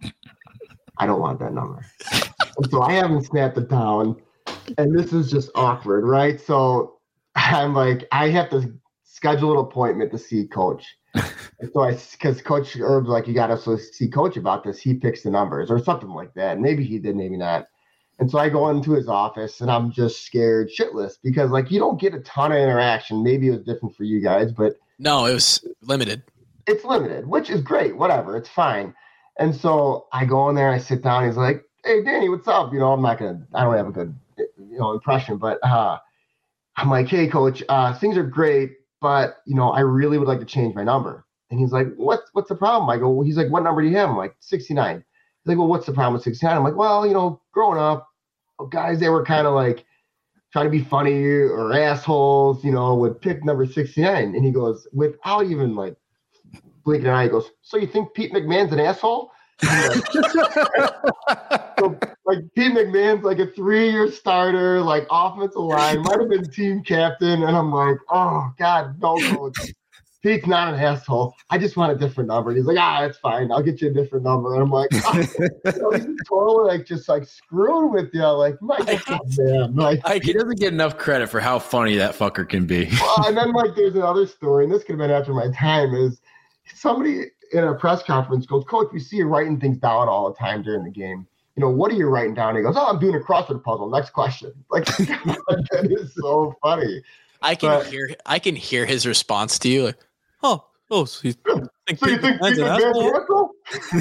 I don't want that number. And so I haven't snapped it down, and this is just awkward, right? So I'm like, I have to schedule an appointment to see Coach. And so I, because Coach Herb's like, you got to see Coach about this. He picks the numbers or something like that. Maybe he did, maybe not. And so I go into his office and I'm just scared shitless because like you don't get a ton of interaction. Maybe it was different for you guys, but no, it was limited. It's limited, which is great. Whatever, it's fine. And so I go in there, I sit down. He's like, "Hey, Danny, what's up?" You know, I'm not gonna, I don't have a good, you know, impression, but uh, I'm like, "Hey, Coach, uh, things are great. But, you know, I really would like to change my number." And he's like, "What's what's the problem?" I go, well, he's like, "What number do you have?" I'm like, sixty-nine. He's like, "Well, what's the problem with sixty-nine?" I'm like, "Well, you know, growing up, guys, they were kind of like trying to be funny or assholes, you know, would pick number sixty-nine." And he goes, without even like blinking an eye, he goes, "So you think Pete McMahon's an asshole?" Like, so, like Pete McMahon's like a three-year starter, like offensive line, might have been team captain, and I'm like, "Oh God, no, Coach. Pete's not an asshole. I just want a different number." And he's like, "Ah, that's fine. I'll get you a different number." And I'm like, oh, you know, he's totally like just like screwing with you, like my God, man. Like I, he doesn't get enough credit for how funny that fucker can be. Well, and then like there's another story, and this could have been after my time. Is somebody in a press conference goes, "Coach, we see you writing things down all the time during the game. You know, what are you writing down?" He goes, "Oh, I'm doing a crossword puzzle. Next question." Like that is so funny. I can but, hear I can hear his response to you. Like, oh, oh, so you think, so you think Pete McMahon's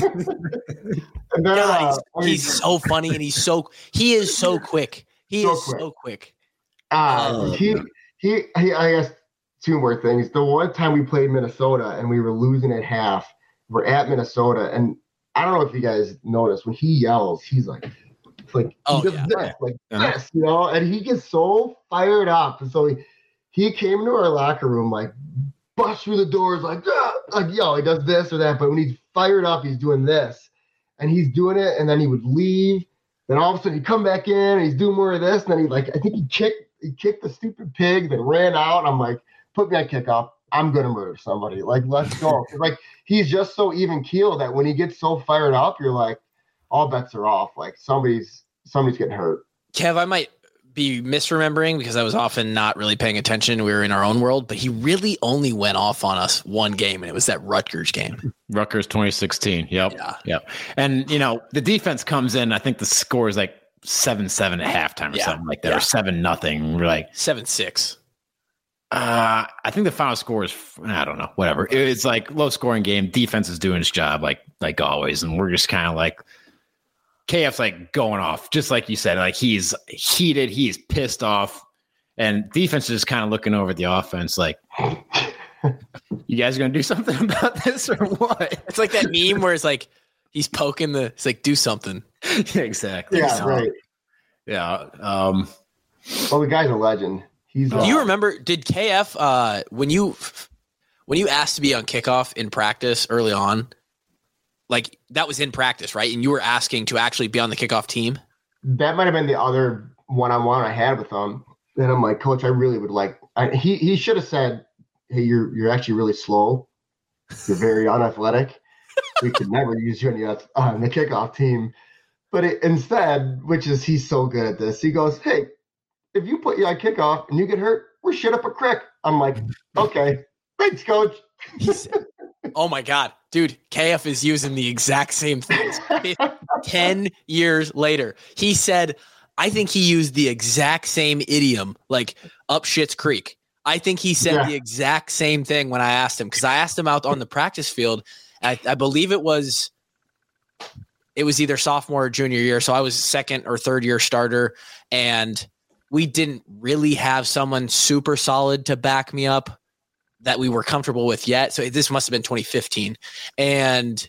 And then Guys, uh, I mean, he's so funny and he's so he is so quick. He so is quick. so quick. Uh, um, he, he he I guess two more things. The one time we played Minnesota and we were losing at half. We're at Minnesota, and I don't know if you guys noticed when he yells, he's like, like oh, he does yeah. this, like uh-huh. this, you know, and he gets so fired up. And so he, he came into our locker room like bust through the doors, like ah! like yo, he does this or that. But when he's fired up, he's doing this, and he's doing it, and then he would leave. Then all of a sudden he'd come back in, and he's doing more of this, and then he like I think he kicked he kicked the stupid pig, then ran out. I'm like, put me on kickoff. I'm gonna murder somebody. Like, let's go. Like he's just so even keel that when he gets so fired up, you're like, all bets are off. Like somebody's somebody's getting hurt. Kev, I might be misremembering because I was often not really paying attention. We were in our own world, but he really only went off on us one game, and it was that Rutgers game. Rutgers twenty sixteen. Yep. Yeah. Yep. And, you know, the defense comes in. I think the score is like seven seven at halftime or Yeah. something like that, Yeah. or seven nothing. We're like, seven six. uh, I think the final score is, I don't know, whatever. It's like low scoring game. Defense is doing its job like like always. And we're just kind of like, K F's like going off, just like you said, like he's heated, he's pissed off, and defense is just kind of looking over at the offense like, you guys are going to do something about this or what? It's like that meme where it's like he's poking the, it's like, do something. Yeah, exactly. Yeah, So, right. Yeah. Um, Well, the guy's a legend. He's. Do Uh, you remember, did K F, uh, when you, when you asked to be on kickoff in practice early on, like that was in practice, right? And you were asking to actually be on the kickoff team? that might have been the other one-on-one I had with him. And I'm like, Coach, I really would like. I, he he should have said, "Hey, you're you're actually really slow. You're very unathletic. We could never use you on the, on the kickoff team." But it, instead, which is he's so good at this, he goes, "Hey, if you put you on kickoff and you get hurt, we're shit up a crick." I'm like, "Okay, thanks, Coach." He said, oh my God, dude, K F is using the exact same things. ten years later, he said, I think he used the exact same idiom, like up Schitt's Creek. I think he said Yeah. the exact same thing when I asked him, because I asked him out on the practice field. I, I believe it was, it was either sophomore or junior year. So I was second or third year starter, and we didn't really have someone super solid to back me up that we were comfortable with yet. So this must have been twenty fifteen. And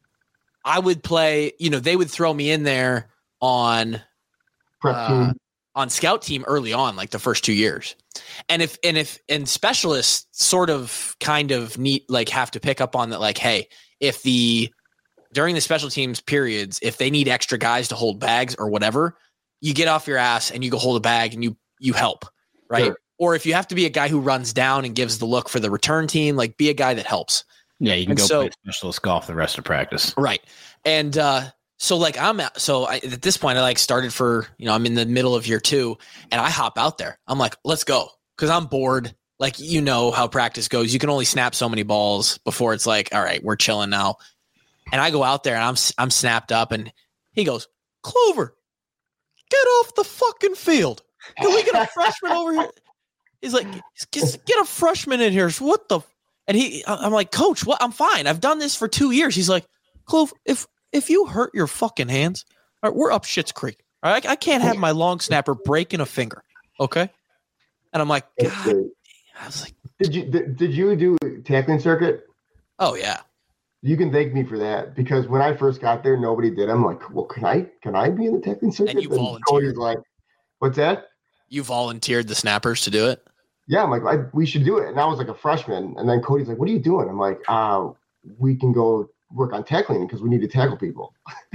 I would play, you know, they would throw me in there on, Prep uh, team. on scout team early on, like the first two years. And if, and if, and specialists sort of kind of need, like have to pick up on that, like, hey, if the, during the special teams periods, if they need extra guys to hold bags or whatever, you get off your ass and you go hold a bag and you, you help. Right. Sure. Or if you have to be a guy who runs down and gives the look for the return team, like be a guy that helps. yeah, you can And go so- play specialist golf the rest of practice. Right. And uh, so like I'm at, so I, at this point I like started for, you know, I'm in the middle of year two and I hop out there. I'm like, let's go. Cause I'm bored. Like, you know how practice goes. You can only snap so many balls before it's like, all right, we're chilling now. And I go out there and I'm, I'm snapped up and he goes, Clover, get off the fucking field. Can we get a freshman over here? He's like, get, get a freshman in here. So what the? And he, I'm like, Coach, what? I'm fine. I've done this for two years. He's like, Clove, if if you hurt your fucking hands, all right, we're up Schitt's Creek. All right, I, I can't have my long snapper breaking a finger. Okay. And I'm like, That's God. great. I was like, Did you did, did you do tackling circuit? oh yeah. You can thank me for that because when I first got there, nobody did. I'm like, well, can I can I be in the tackling circuit? you volunteered. Cody's like, what's that? You volunteered the snappers to do it. Yeah, I'm like, I, we should do it. And I was like a freshman. And then Cody's like, what are you doing? I'm like, uh, we can go work on tackling because we need to tackle people.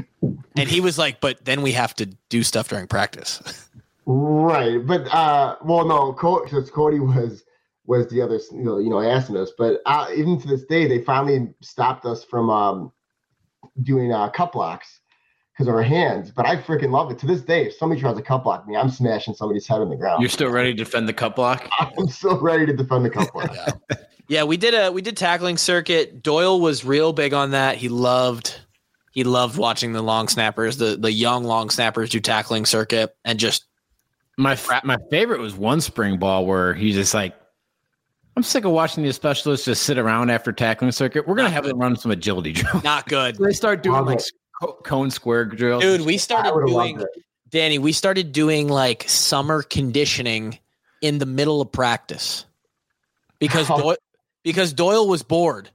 And he was like, but then we have to do stuff during practice. Right. But, uh, well, no, Co- because Cody was was the other, you know, you know asking us. But uh, even to this day, they finally stopped us from um, doing uh, cut blocks because of our hands. But I freaking love it. To this day, if somebody tries to cut block me, I'm smashing somebody's head on the ground. You're still ready to defend the cut block? I'm so ready to defend the cut block. Yeah. Yeah, we did a we did tackling circuit. Doyle was real big on that. He loved he loved watching the long snappers, the the young long snappers do tackling circuit and just My my favorite was one spring ball where he's just like, I'm sick of watching these specialists just sit around after tackling circuit. We're gonna Not have good. them run some agility drills. not good. They start doing Love like it. co- cone square drills. Dude, we I started would have doing loved it. Danny, we started doing like summer conditioning in the middle of practice. Because Oh. Doyle because Doyle was bored.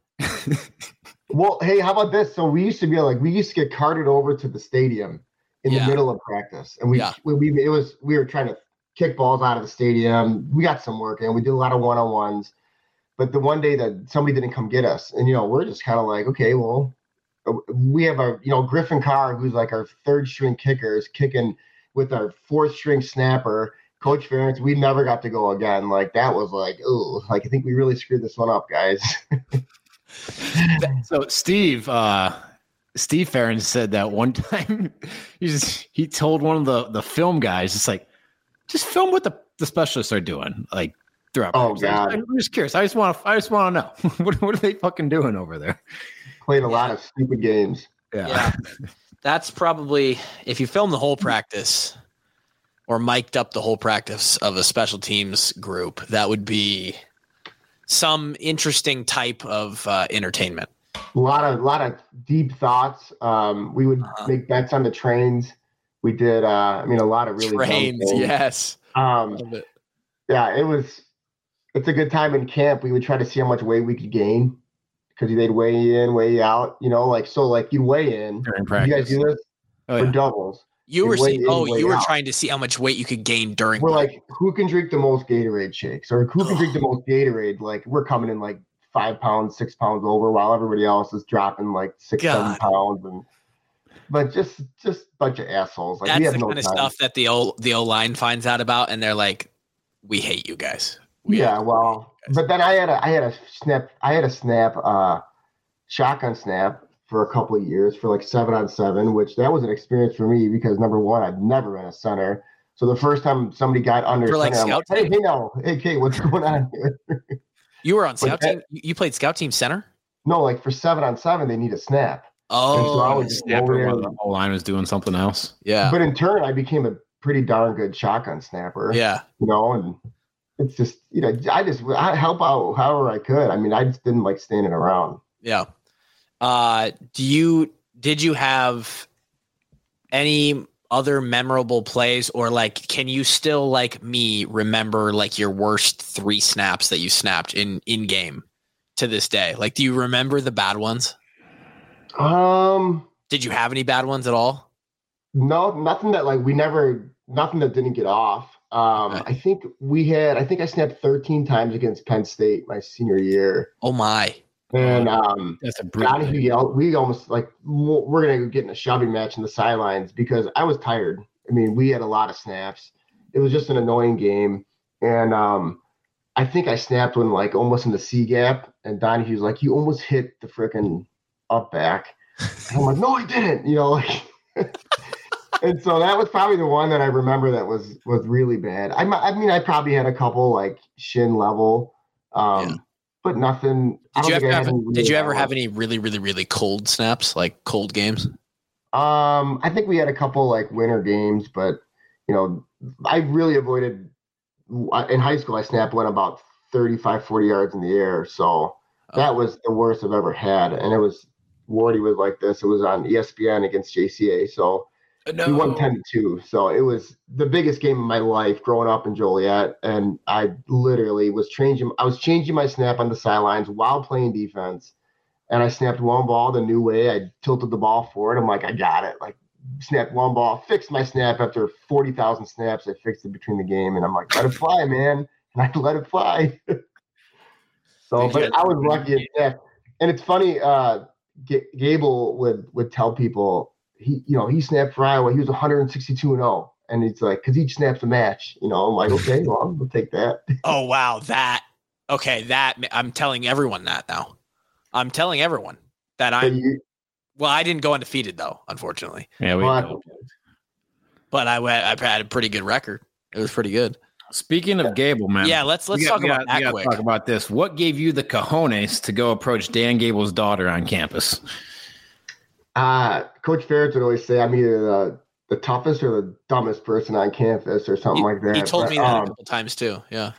Well, hey, how about this? So we used to be like, we used to get carted over to the stadium in Yeah. the middle of practice, and we, Yeah. we, we, it was, we were trying to kick balls out of the stadium. We got some work in. We did a lot of one on ones, but the one day that somebody didn't come get us, and you know, we're just kind of like, okay, well, we have our, you know, Griffin Carr, who's like our third string kicker, is kicking with our fourth string snapper. Coach Ferentz, we never got to go again. Like that was like, oh, like I think we really screwed this one up, guys. So Steve, uh, Steve Ferrin said that one time he just he told one of the, the film guys, it's like, just film what the, the specialists are doing, like throughout. Oh practice. God, I'm just curious. I just want to I just want to know what what are they fucking doing over there? played a lot of stupid games. Yeah. Yeah. That's probably, if you film the whole practice or mic'd up the whole practice of a special teams group, that would be some interesting type of uh, entertainment. A lot of, lot of deep thoughts. Um, we would Uh-huh. make bets on the trains. We did. Uh, I mean, a lot of really dumb Trains, things. yes. Um, Love it. yeah, it was. It's a good time in camp. We would try to see how much weight we could gain because they'd weigh in, weigh out. You know, like so, like you weigh in. During You practice. guys do this Oh, for yeah. doubles. You were weigh seeing, in, oh, weigh you were out. trying to see how much weight you could gain during. We're practice. like, who can drink the most Gatorade shakes, or who can drink the most Gatorade? Like, we're coming in like five pounds, six pounds over, while everybody else is dropping like six, God. seven pounds, and but just just a bunch of assholes. Like, That's we have the no kind of time. stuff that the O the O line finds out about, and they're like, "We hate you guys." We Yeah, hate well, you guys." but then I had a I had a snap I had a snap uh shotgun snap for a couple of years for like seven on seven, which that was an experience for me because number one, I've never been a center. So the first time somebody got under For, like, center, I'm scout like, hey, team? hey, no, hey, Kate, what's going on here? You were on But scout that- team. You you played scout team center. No, like for seven on seven, they need a snap. Oh, so I was just Snapper over there. while the whole line was doing something else. yeah, But in turn, I became a pretty darn good shotgun snapper. yeah. You know, and it's just, you know, I just I help out however I could. I mean, I just didn't like standing around. Yeah. Uh, do you did you have any other memorable plays, or like can you still, like me, remember like your worst three snaps that you snapped in in game to this day? Like, do you remember the bad ones? Um, Did you have any bad ones at all? no, nothing that like we never, nothing that didn't get off. Um, Okay. I think we had, I think I snapped thirteen times against Penn State my senior year, Oh my. and um, That's a brutal. Donahue yelled, we almost like w- we're gonna get in a shoving match in the sidelines because I was tired. I mean, we had a lot of snaps. It was just an annoying game, and um, I think I snapped one like almost in the C gap, and Donahue's like, "You almost hit the frickin' up back." And I'm like, "No, I didn't." You know, like. And so that was probably the one that I remember that was was really bad. I, mi- I mean, I probably had a couple like shin level, um, Yeah. but nothing. I Did don't you think ever I have had any really did you bad ever have ones. any really really really cold snaps, like cold games? Um, I think we had a couple like winter games, but you know, I really avoided. In high school, I snapped one about thirty-five, forty yards in the air, so that was the worst I've ever had. And it was Wardy was like this. It was on E S P N against J C A, so. No. We won ten to two. So it was the biggest game of my life growing up in Joliet. And I literally was changing, I was changing my snap on the sidelines while playing defense. And I snapped one ball the new way. I tilted the ball forward. I'm like, I got it. Like, snapped one ball, fixed my snap after forty thousand snaps. I fixed it between the game. And I'm like, let it fly, man. And I let it fly. So, Did you but have- I was lucky at that. And it's funny, uh, G- Gable would, would tell people, he, you know, he snapped for Iowa. He was one sixty-two and oh. And it's like, because each snap's a match, you know. I'm like, okay, well, we'll take that. Oh wow, that okay. That I'm telling everyone that now. I'm telling everyone that But I'm. you, Well, I didn't go undefeated though, unfortunately. Yeah, we. Well, But I went. I had a pretty good record. It was pretty good. Speaking of Gable, man. Yeah, let's let's we got- talk we about got- we that gotta quick. Talk about this. What gave you the cojones to go approach Dan Gable's daughter on campus? uh, Coach Ferris would always say I'm either the, the toughest or the dumbest person on campus or something He, like that. he told But, me that a um, couple times too. Yeah.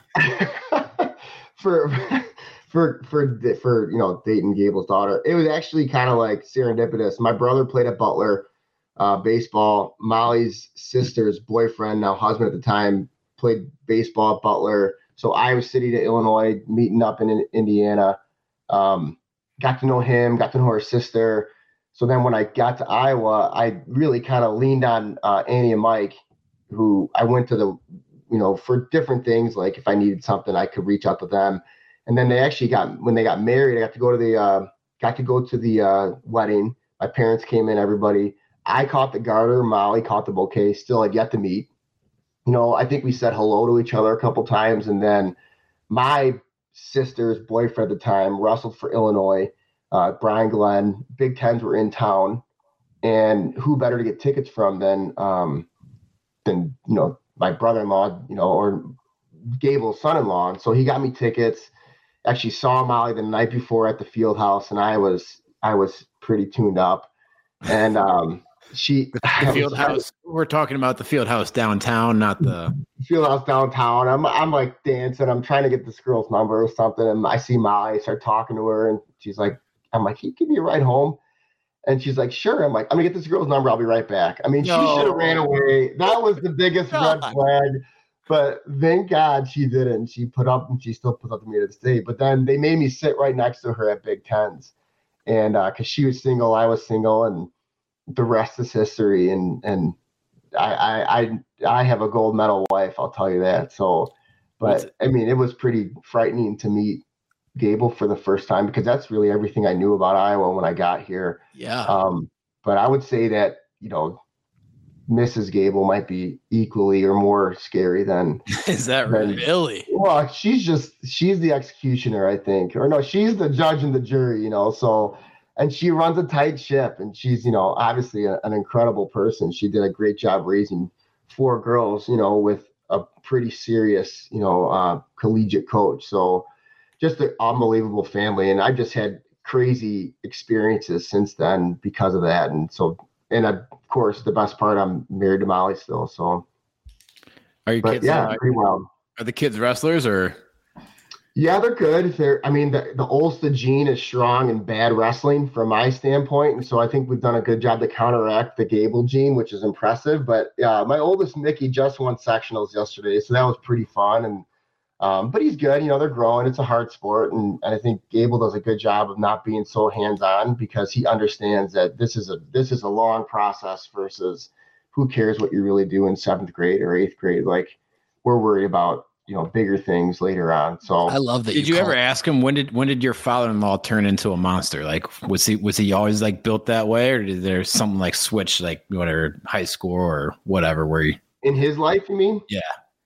for for for for you know dating Gable's daughter, it was actually kind of like serendipitous. My brother played at Butler uh, baseball. Molly's sister's boyfriend, now husband at the time, played baseball at Butler. So Iowa City to Illinois, meeting up in, in Indiana. Um, got to know him, got to know her sister. So then when I got to Iowa, I really kind of leaned on uh, Annie and Mike, who I went to the, you know, for different things. Like if I needed something, I could reach out to them. And then they actually got, when they got married, I got to go to the, uh, got to go to the uh, wedding. My parents came in, everybody. I caught the garter. Molly caught the bouquet. Still had yet to meet. You know, I think we said hello to each other a couple times. And then my sister's boyfriend at the time wrestled for Illinois. uh, Brian Glenn. Big Tens were in town, and who better to get tickets from than um, than you know my brother-in-law, you know, or Gable's son-in-law. And so he got me tickets. Actually saw Molly the night before at the field house, and I was I was pretty tuned up. And um, she the field house. We're talking about the field house downtown, not the field house downtown. I'm I'm like dancing. I'm trying to get this girl's number or something, and I see Molly. Start talking to her, and she's like, "I'm like, can you give me a ride home?" And she's like, "Sure." I'm like, "I'm gonna get this girl's number. I'll be right back." I mean, no. She should have ran away. That was the biggest red flag. But thank God she didn't. She put up, and she still puts up to me to this day. But then they made me sit right next to her at Big Tens, and uh, because she was single, I was single, and the rest is history. And and I I I, I have a gold medal wife. I'll tell you that. So, but I mean, it was pretty frightening to meet Gable for the first time, because that's really everything I knew about Iowa when I got here. Yeah. Um, but I would say that, you know, Missus Gable might be equally or more scary than. Is that than, really? Well, she's just, she's the executioner, I think. Or no, she's the judge and the jury, you know, so, and she runs a tight ship, and she's, you know, obviously a, an incredible person. She did a great job raising four girls, you know, with a pretty serious, you know, uh, collegiate coach. So just an unbelievable family. And I just had crazy experiences since then because of that. And so, and I, of course, the best part, I'm married to Molly still. So, are you kids? Yeah, pretty well. Are the kids wrestlers or? Yeah, they're good. They're, I mean, the, the Olsta gene is strong in bad wrestling from my standpoint. And so I think we've done a good job to counteract the Gable gene, which is impressive. But yeah, my oldest, Mickey, just won sectionals yesterday. So that was pretty fun. And, um, but he's good. You know, they're growing. It's a hard sport. And, and I think Gable does a good job of not being so hands-on, because he understands that this is a, this is a long process versus who cares what you really do in seventh grade or eighth grade. Like, we're worried about, you know, bigger things later on. So I love that. Did you, you ever ask him, when did when did your father-in-law turn into a monster? Like, was he was he always like built that way, or did there something like switch, like whatever, high school or whatever, where he in his life, you mean? Yeah.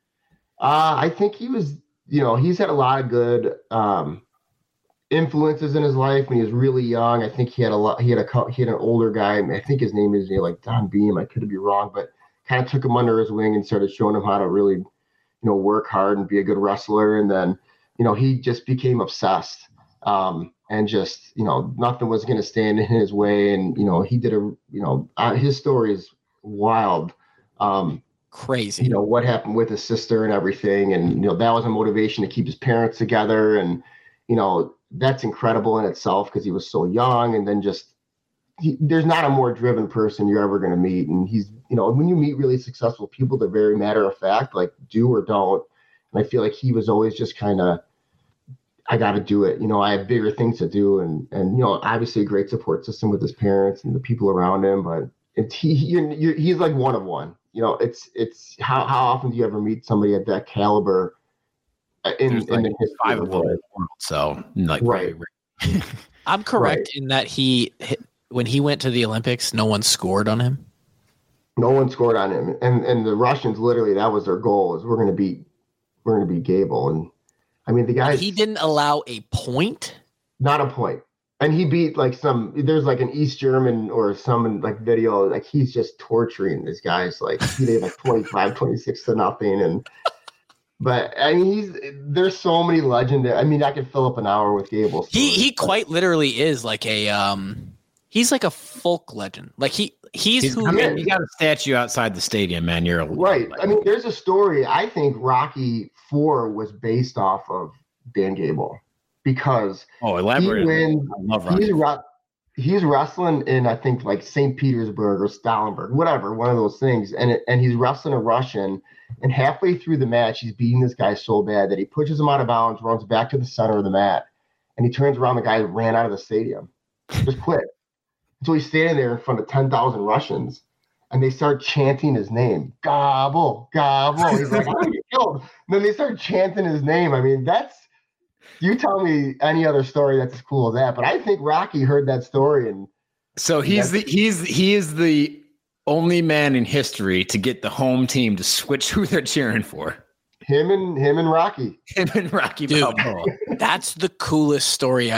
Uh, I think he was, you know, he's had a lot of good um, influences in his life when he was really young. I think he had a lot. He had a he had an older guy. I think his name is, you know, like Don Beam. I could be wrong, but kind of took him under his wing and started showing him how to really, you know, work hard and be a good wrestler. And then, you know, he just became obsessed, um, and just, you know, nothing was going to stand in his way. And, you know, he did a, you know, uh, his story is wild. Um, Crazy. You know, what happened with his sister and everything. And, you know, that was a motivation to keep his parents together. And, you know, that's incredible in itself, because he was so young. And then just, he, there's not a more driven person you're ever going to meet. And he's, you know, when you meet really successful people, they're very matter of fact, like do or don't. And I feel like he was always just kind of, I got to do it. You know, I have bigger things to do. And, and, you know, obviously a great support system with his parents and the people around him, but it's, he, you're, you're, he's like one of one. You know, it's, it's how, how often do you ever meet somebody at that caliber in, in like the history five of of the them? world? So like, right. I'm correct Right. in that he, when he went to the Olympics, no one scored on him. No one scored on him. And and the Russians, literally, that was their goal, is we're going to beat, we're going to beat Gable. And I mean, the guy, he didn't allow a point. Not a point. And he beat like some, there's like an East German or some like video, like he's just torturing these guys. Like he did like twenty-five, twenty-six to nothing. And, but I mean, he's, there's so many legendary, I mean, I could fill up an hour with Gable. He, he quite literally is like a, um, he's like a folk legend. Like he, he's, He's, who I mean, you got a statue outside the stadium, man. You're a, right. like, I mean, there's a story. I think Rocky four was based off of Dan Gable, because oh, elaborate. he wins. I love Rocky. He's, re- he's wrestling in, I think, like Saint Petersburg or Stalingrad, whatever, one of those things. And it, and he's wrestling a Russian. And halfway through the match, he's beating this guy so bad that he pushes him out of bounds, runs back to the center of the mat, and he turns around. The guy ran out of the stadium, just quit. So he's standing there in front of ten thousand Russians, and they start chanting his name. Gobble, gobble. He's like, I'm gonna get killed. And then they start chanting his name. I mean, that's, you tell me any other story that's as cool as that. But I think Rocky heard that story. And so he's the, he's, he is the only man in history to get the home team to switch who they're cheering for. Him and him and Rocky. Him and Rocky Dude, Balboa. That's the coolest story I've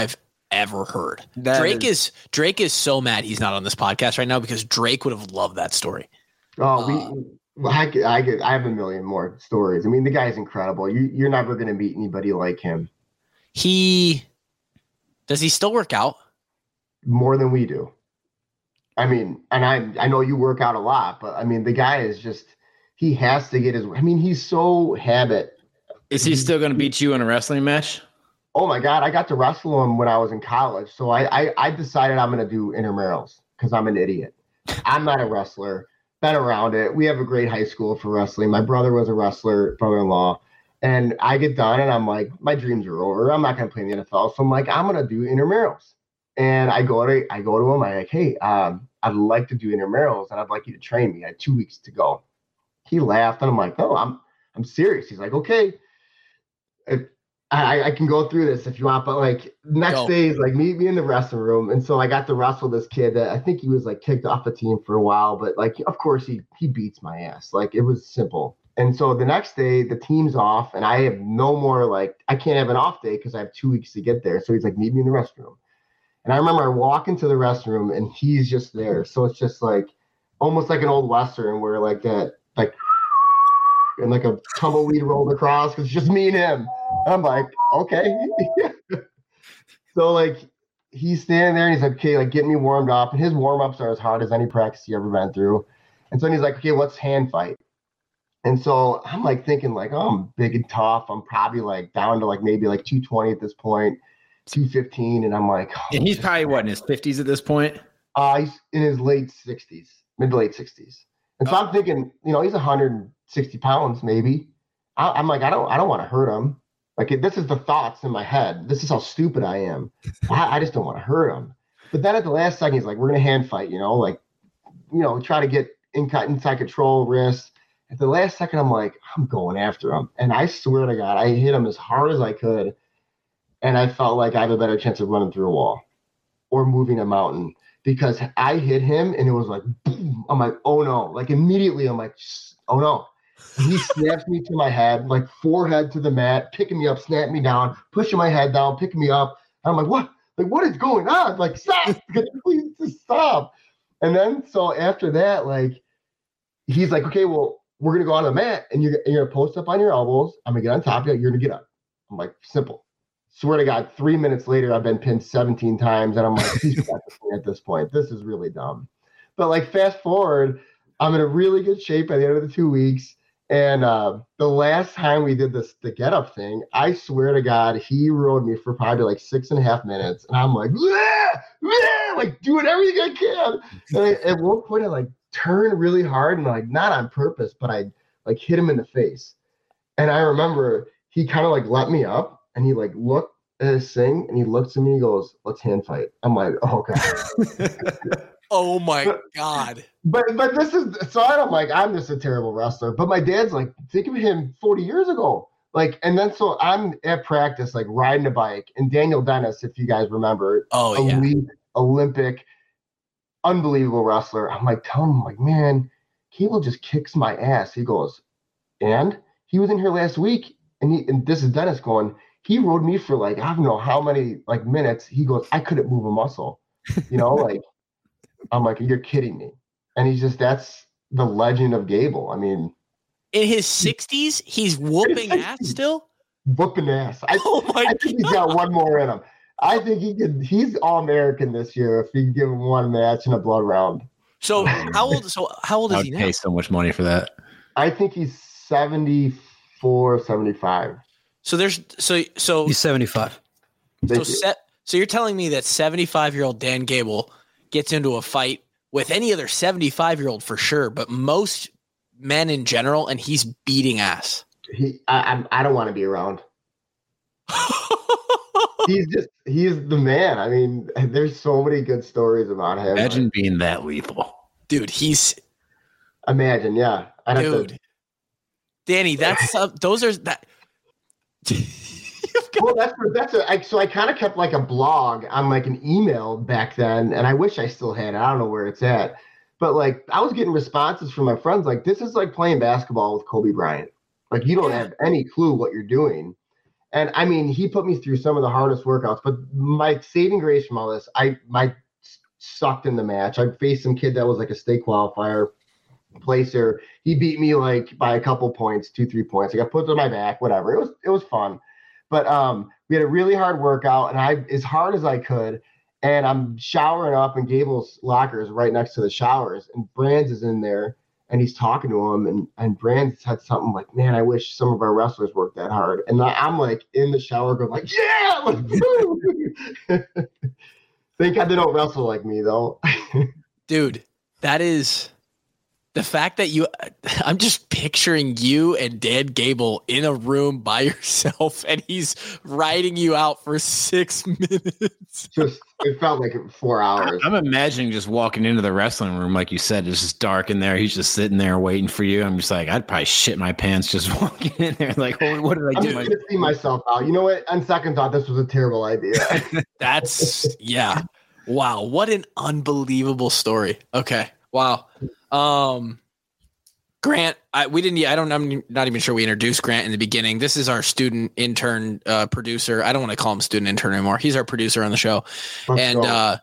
ever heard. That Drake is- is Drake is so mad he's not on this podcast right now because Drake would have loved that story. Oh, Uh, we. I could, I could, I have a million more stories. I mean, the guy's incredible. You, you're never going to meet anybody like him. He does he still work out? More than we do. I mean, and I, I know you work out a lot, but I mean, the guy is just, he has to get his, I mean, he's so habit. Is he still going to beat you in a wrestling match? Oh my God, I got to wrestle him when I was in college. So I, I, I decided I'm going to do intramurals because I'm an idiot. I'm not a wrestler. Been around it. We have a great high school for wrestling. My brother was a wrestler, brother-in-law. And I get done and I'm like, my dreams are over. I'm not going to play in the N F L. So I'm like, I'm going to do intramurals. And I go to, I go to him. I'm like, hey, um, I'd like to do intramurals and I'd like you to train me. I had two weeks to go. He laughed and I'm like, no, I'm, I'm serious. He's like, okay, if, I, I can go through this if you want, but like next Go. day is like meet me in the wrestling room. And so I got to wrestle this kid that I think he was like kicked off the team for a while, but like, of course he, he beats my ass. Like it was simple. And so the next day the team's off and I have no more, like, I can't have an off day because I have two weeks to get there. So he's like, meet me in the restroom. And I remember I walk into the restroom and he's just there. So it's just like almost like an old Western where like that, like, and like a tumbleweed rolled across because it's just me and him. I'm like, okay. So like he's standing there and he's like, okay, like get me warmed up. And his warm-ups are as hard as any practice he ever been through. And so he's like, okay, let's hand fight. And so I'm like thinking like, oh, I'm big and tough. I'm probably like down to like maybe like two twenty at this point, two fifteen. And I'm like, oh, And he's probably what, in his fifties at this point? uh, he's in his late sixties, mid to late sixties. And so I'm thinking, you know, he's one hundred sixty pounds maybe. I, I'm like, I don't, I don't want to hurt him. Like this is the thoughts in my head. This is how stupid I am. I, I just don't want to hurt him. But then at the last second, he's like, we're gonna hand fight, you know, like, you know, try to get in inside control, wrist. At the last second, I'm like, I'm going after him. And I swear to God, I hit him as hard as I could. And I felt like I have a better chance of running through a wall or moving a mountain because I hit him and it was like, boom. I'm like, oh no. Like immediately, I'm like, oh no. And he snaps me to my head, like forehead to the mat, picking me up, snapping me down, pushing my head down, picking me up. And I'm like, what? Like, what is going on? Like, stop. Please just stop. And then, so after that, like, he's like, okay, well, we're going to go on the mat and you're, you're going to post up on your elbows. I'm going to get on top of you. You're going to get up. I'm like, simple. Swear to God, three minutes later, I've been pinned seventeen times. And I'm like, please stop this thing at this point. This is really dumb. But like, fast forward, I'm in a really good shape by the end of the two weeks. And uh, the last time we did this, the get up thing, I swear to God, he rode me for probably like six and a half minutes. And I'm like, "Bleh! Bleh!" like doing everything I can. And I, at one point, I like turned really hard and like not on purpose, but I like hit him in the face. And I remember he kind of like let me up and he like looked at his thing and he looks at me and he goes, let's hand fight. I'm like, oh God. Oh my But- God. But but this is so I'm like, I'm just a terrible wrestler. But my dad's like, think of him forty years ago. Like, and then so I'm at practice, like riding a bike, and Daniel Dennis, if you guys remember, Oh yeah. elite, Olympic, unbelievable wrestler. I'm like, telling him, like, man, Cable just kicks my ass. He goes, and he was in here last week, and he and this is Dennis going, he rode me for like, I don't know how many like minutes. He goes, I couldn't move a muscle. You know, like I'm like, you're kidding me. And he's just, that's the legend of Gable. I mean, In his sixties, he's whooping ass still. whooping ass. I, Oh my I think he's got one more in him. I think he could, he's all American this year if he can give him one match in a blood round. So how old? So how old I is would he now? pay so much money for that. I think he's seventy-four, seventy-five. So there's so so He's seventy-five. so Thank you. set. So you're telling me that seventy-five year old Dan Gable gets into a fight with any other seventy-five year old for sure, but most men in general, and he's beating ass. He, I, I'm- I don't want to be around. He's just, he's the man. I mean, there's so many good stories about him. Imagine being that lethal. Dude, he's Imagine, yeah. I'd have to- dude. Danny, that's uh, those are that. Well, that's that's a, I, so I kind of kept like a blog on like an email back then, and I wish I still had it. I don't know where it's at, but like I was getting responses from my friends like, "This is like playing basketball with Kobe Bryant. Like you don't Yeah. have any clue what you're doing." And I mean, he put me through some of the hardest workouts, but my saving grace from all this, I my sucked in the match. I faced some kid that was like a state qualifier placer. He beat me like by a couple points, two, three points. I got put on my back, whatever. It was it was fun. But um, we had a really hard workout, and I as hard as I could. And I'm showering up, and Gable's locker is right next to the showers, and Brands is in there. And he's talking to him, and, and Brand said something like, man, I wish some of our wrestlers worked that hard. And I'm like in the shower going like, yeah, like, thank God they don't wrestle like me, though. Dude, that is the fact that you – I'm just picturing you and Dan Gable in a room by yourself, and he's riding you out for six minutes. Just it felt like four hours. I'm imagining just walking into the wrestling room, like you said, it's just dark in there. He's just sitting there waiting for you. I'm just like, I'd probably shit my pants just walking in there. Like, oh, what did I I'm do? I'm just going to see myself out. You know what? On second thought, this was a terrible idea. That's – yeah. Wow. What an unbelievable story. Okay. Wow. Um, Grant, I, we didn't, I don't, I'm not even sure we introduced Grant in the beginning. This is our student intern, uh, producer. I don't want to call him student intern anymore. He's our producer on the show. Let's and, go. uh,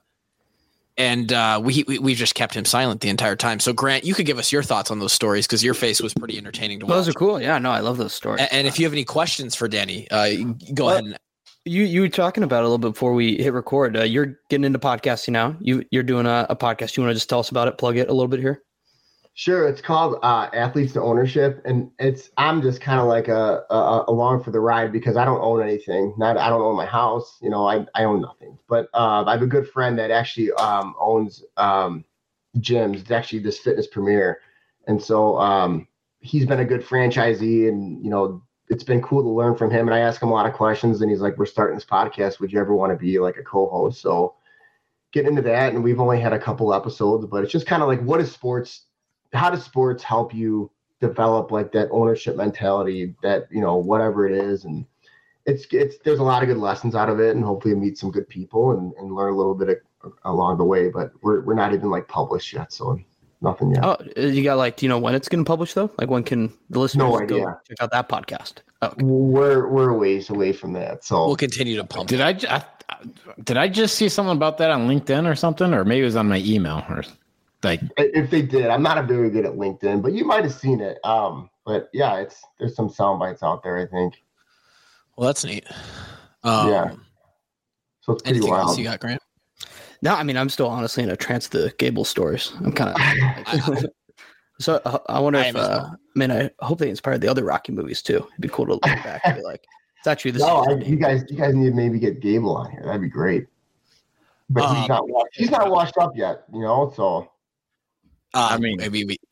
and, uh, we, we, we've just kept him silent the entire time. So Grant, you could give us your thoughts on those stories, cause your face was pretty entertaining to watch. Those are cool. Yeah, no, I love those stories. And, and if you have any questions for Danny, uh, go well, ahead and You you were talking about it a little bit before we hit record. Uh, you're getting into podcasting now. You you're doing a, a podcast. You want to just tell us about it? Plug it a little bit here. Sure. It's called uh, Athletes to Ownership, and it's I'm just kind of like a, a along for the ride because I don't own anything. Not I don't own my house. You know, I I own nothing. But uh, I have a good friend that actually um, owns um, gyms. It's actually this Fitness Premier, and so um, he's been a good franchisee, and you know. It's been cool to learn from him. And I ask him a lot of questions and he's like, we're starting this podcast. Would you ever want to be like a co-host? So getting into that. And we've only had a couple episodes, but it's just kind of like, what is sports? How does sports help you develop like that ownership mentality that, you know, whatever it is. And it's, it's, there's a lot of good lessons out of it and hopefully meet some good people and, and learn a little bit of, along the way, but we're, we're not even like published yet. So nothing yet. Oh, you got like, do you know when it's going to publish though? Like when can the listeners no idea. go check out that podcast? Oh, okay. We're we're a ways away from that, so we'll continue to pump. Did I, I did I just see something about that on LinkedIn or something, or maybe it was on my email or like? If they did, I'm not very good at LinkedIn, but you might have seen it. Um, but yeah, it's there's some sound bites out there, I think. Well, that's neat. Um, yeah. So it's pretty anything wild. else you got, Grant? No, I mean, I'm still honestly in a trance of the Gable stories. I'm kind of so uh, I wonder I if, uh, well. I mean, I hope they inspired the other Rocky movies too. It'd be cool to look back and be like, it's actually this. No, I, you guys, you guys need to maybe get Gable on here. That'd be great. But um, he's not, he's not washed up yet, you know. So, uh, I mean, maybe we.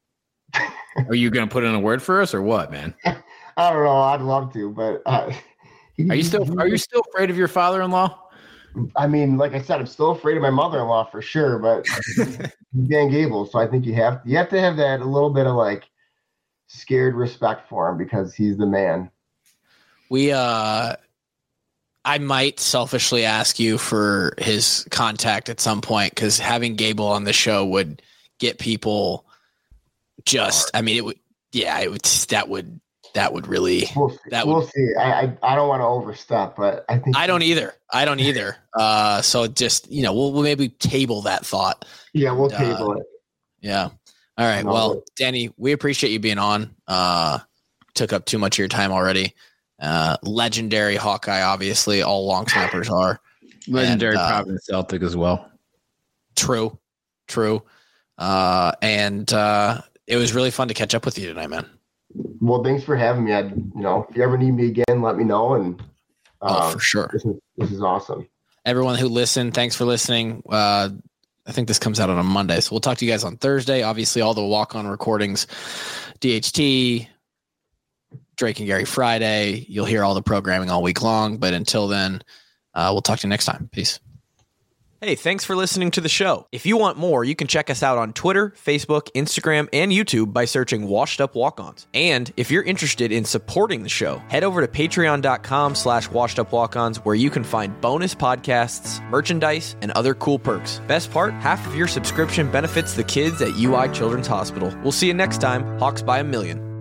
Are you going to put in a word for us or what, man? I don't know. I'd love to, but uh, are you still are you still afraid of your father-in-law? I mean, like I said, I'm still afraid of my mother-in-law for sure, but Dan Gable. So I think you have you have to have that a little bit of like scared respect for him because he's the man. We, uh, I might selfishly ask you for his contact at some point because having Gable on the show would get people just. I mean, it would. Yeah, it would. That would. That would really. We'll see. That we'll would, see. I, I I don't want to overstep, but I think I don't either. I don't either. Uh, so just you know, we'll, we'll maybe table that thought. Yeah, we'll uh, table it. Yeah. All right. No. Well, Danny, we appreciate you being on. Uh, took up too much of your time already. Uh, legendary Hawkeye, obviously. All long snappers are. Legendary and, uh, Providence Celtic as well. True. True. Uh, and uh, it was really fun to catch up with you tonight, man. Well, thanks for having me. I, you know, if you ever need me again, let me know. And uh, oh, for um, sure. This is, this is awesome. Everyone who listened, thanks for listening. Uh, I think this comes out on a Monday, so we'll talk to you guys on Thursday. Obviously, all the walk-on recordings, D H T, Drake and Gary Friday. You'll hear all the programming all week long. But until then, uh, we'll talk to you next time. Peace. Hey, thanks for listening to the show. If you want more, you can check us out on Twitter, Facebook, Instagram, and YouTube by searching Washed Up Walk-Ons. And if you're interested in supporting the show, head over to patreon.com slash washed up walk-ons where you can find bonus podcasts, merchandise, and other cool perks. Best part, half of your subscription benefits the kids at U I Children's Hospital. We'll see you next time. Hawks by a million.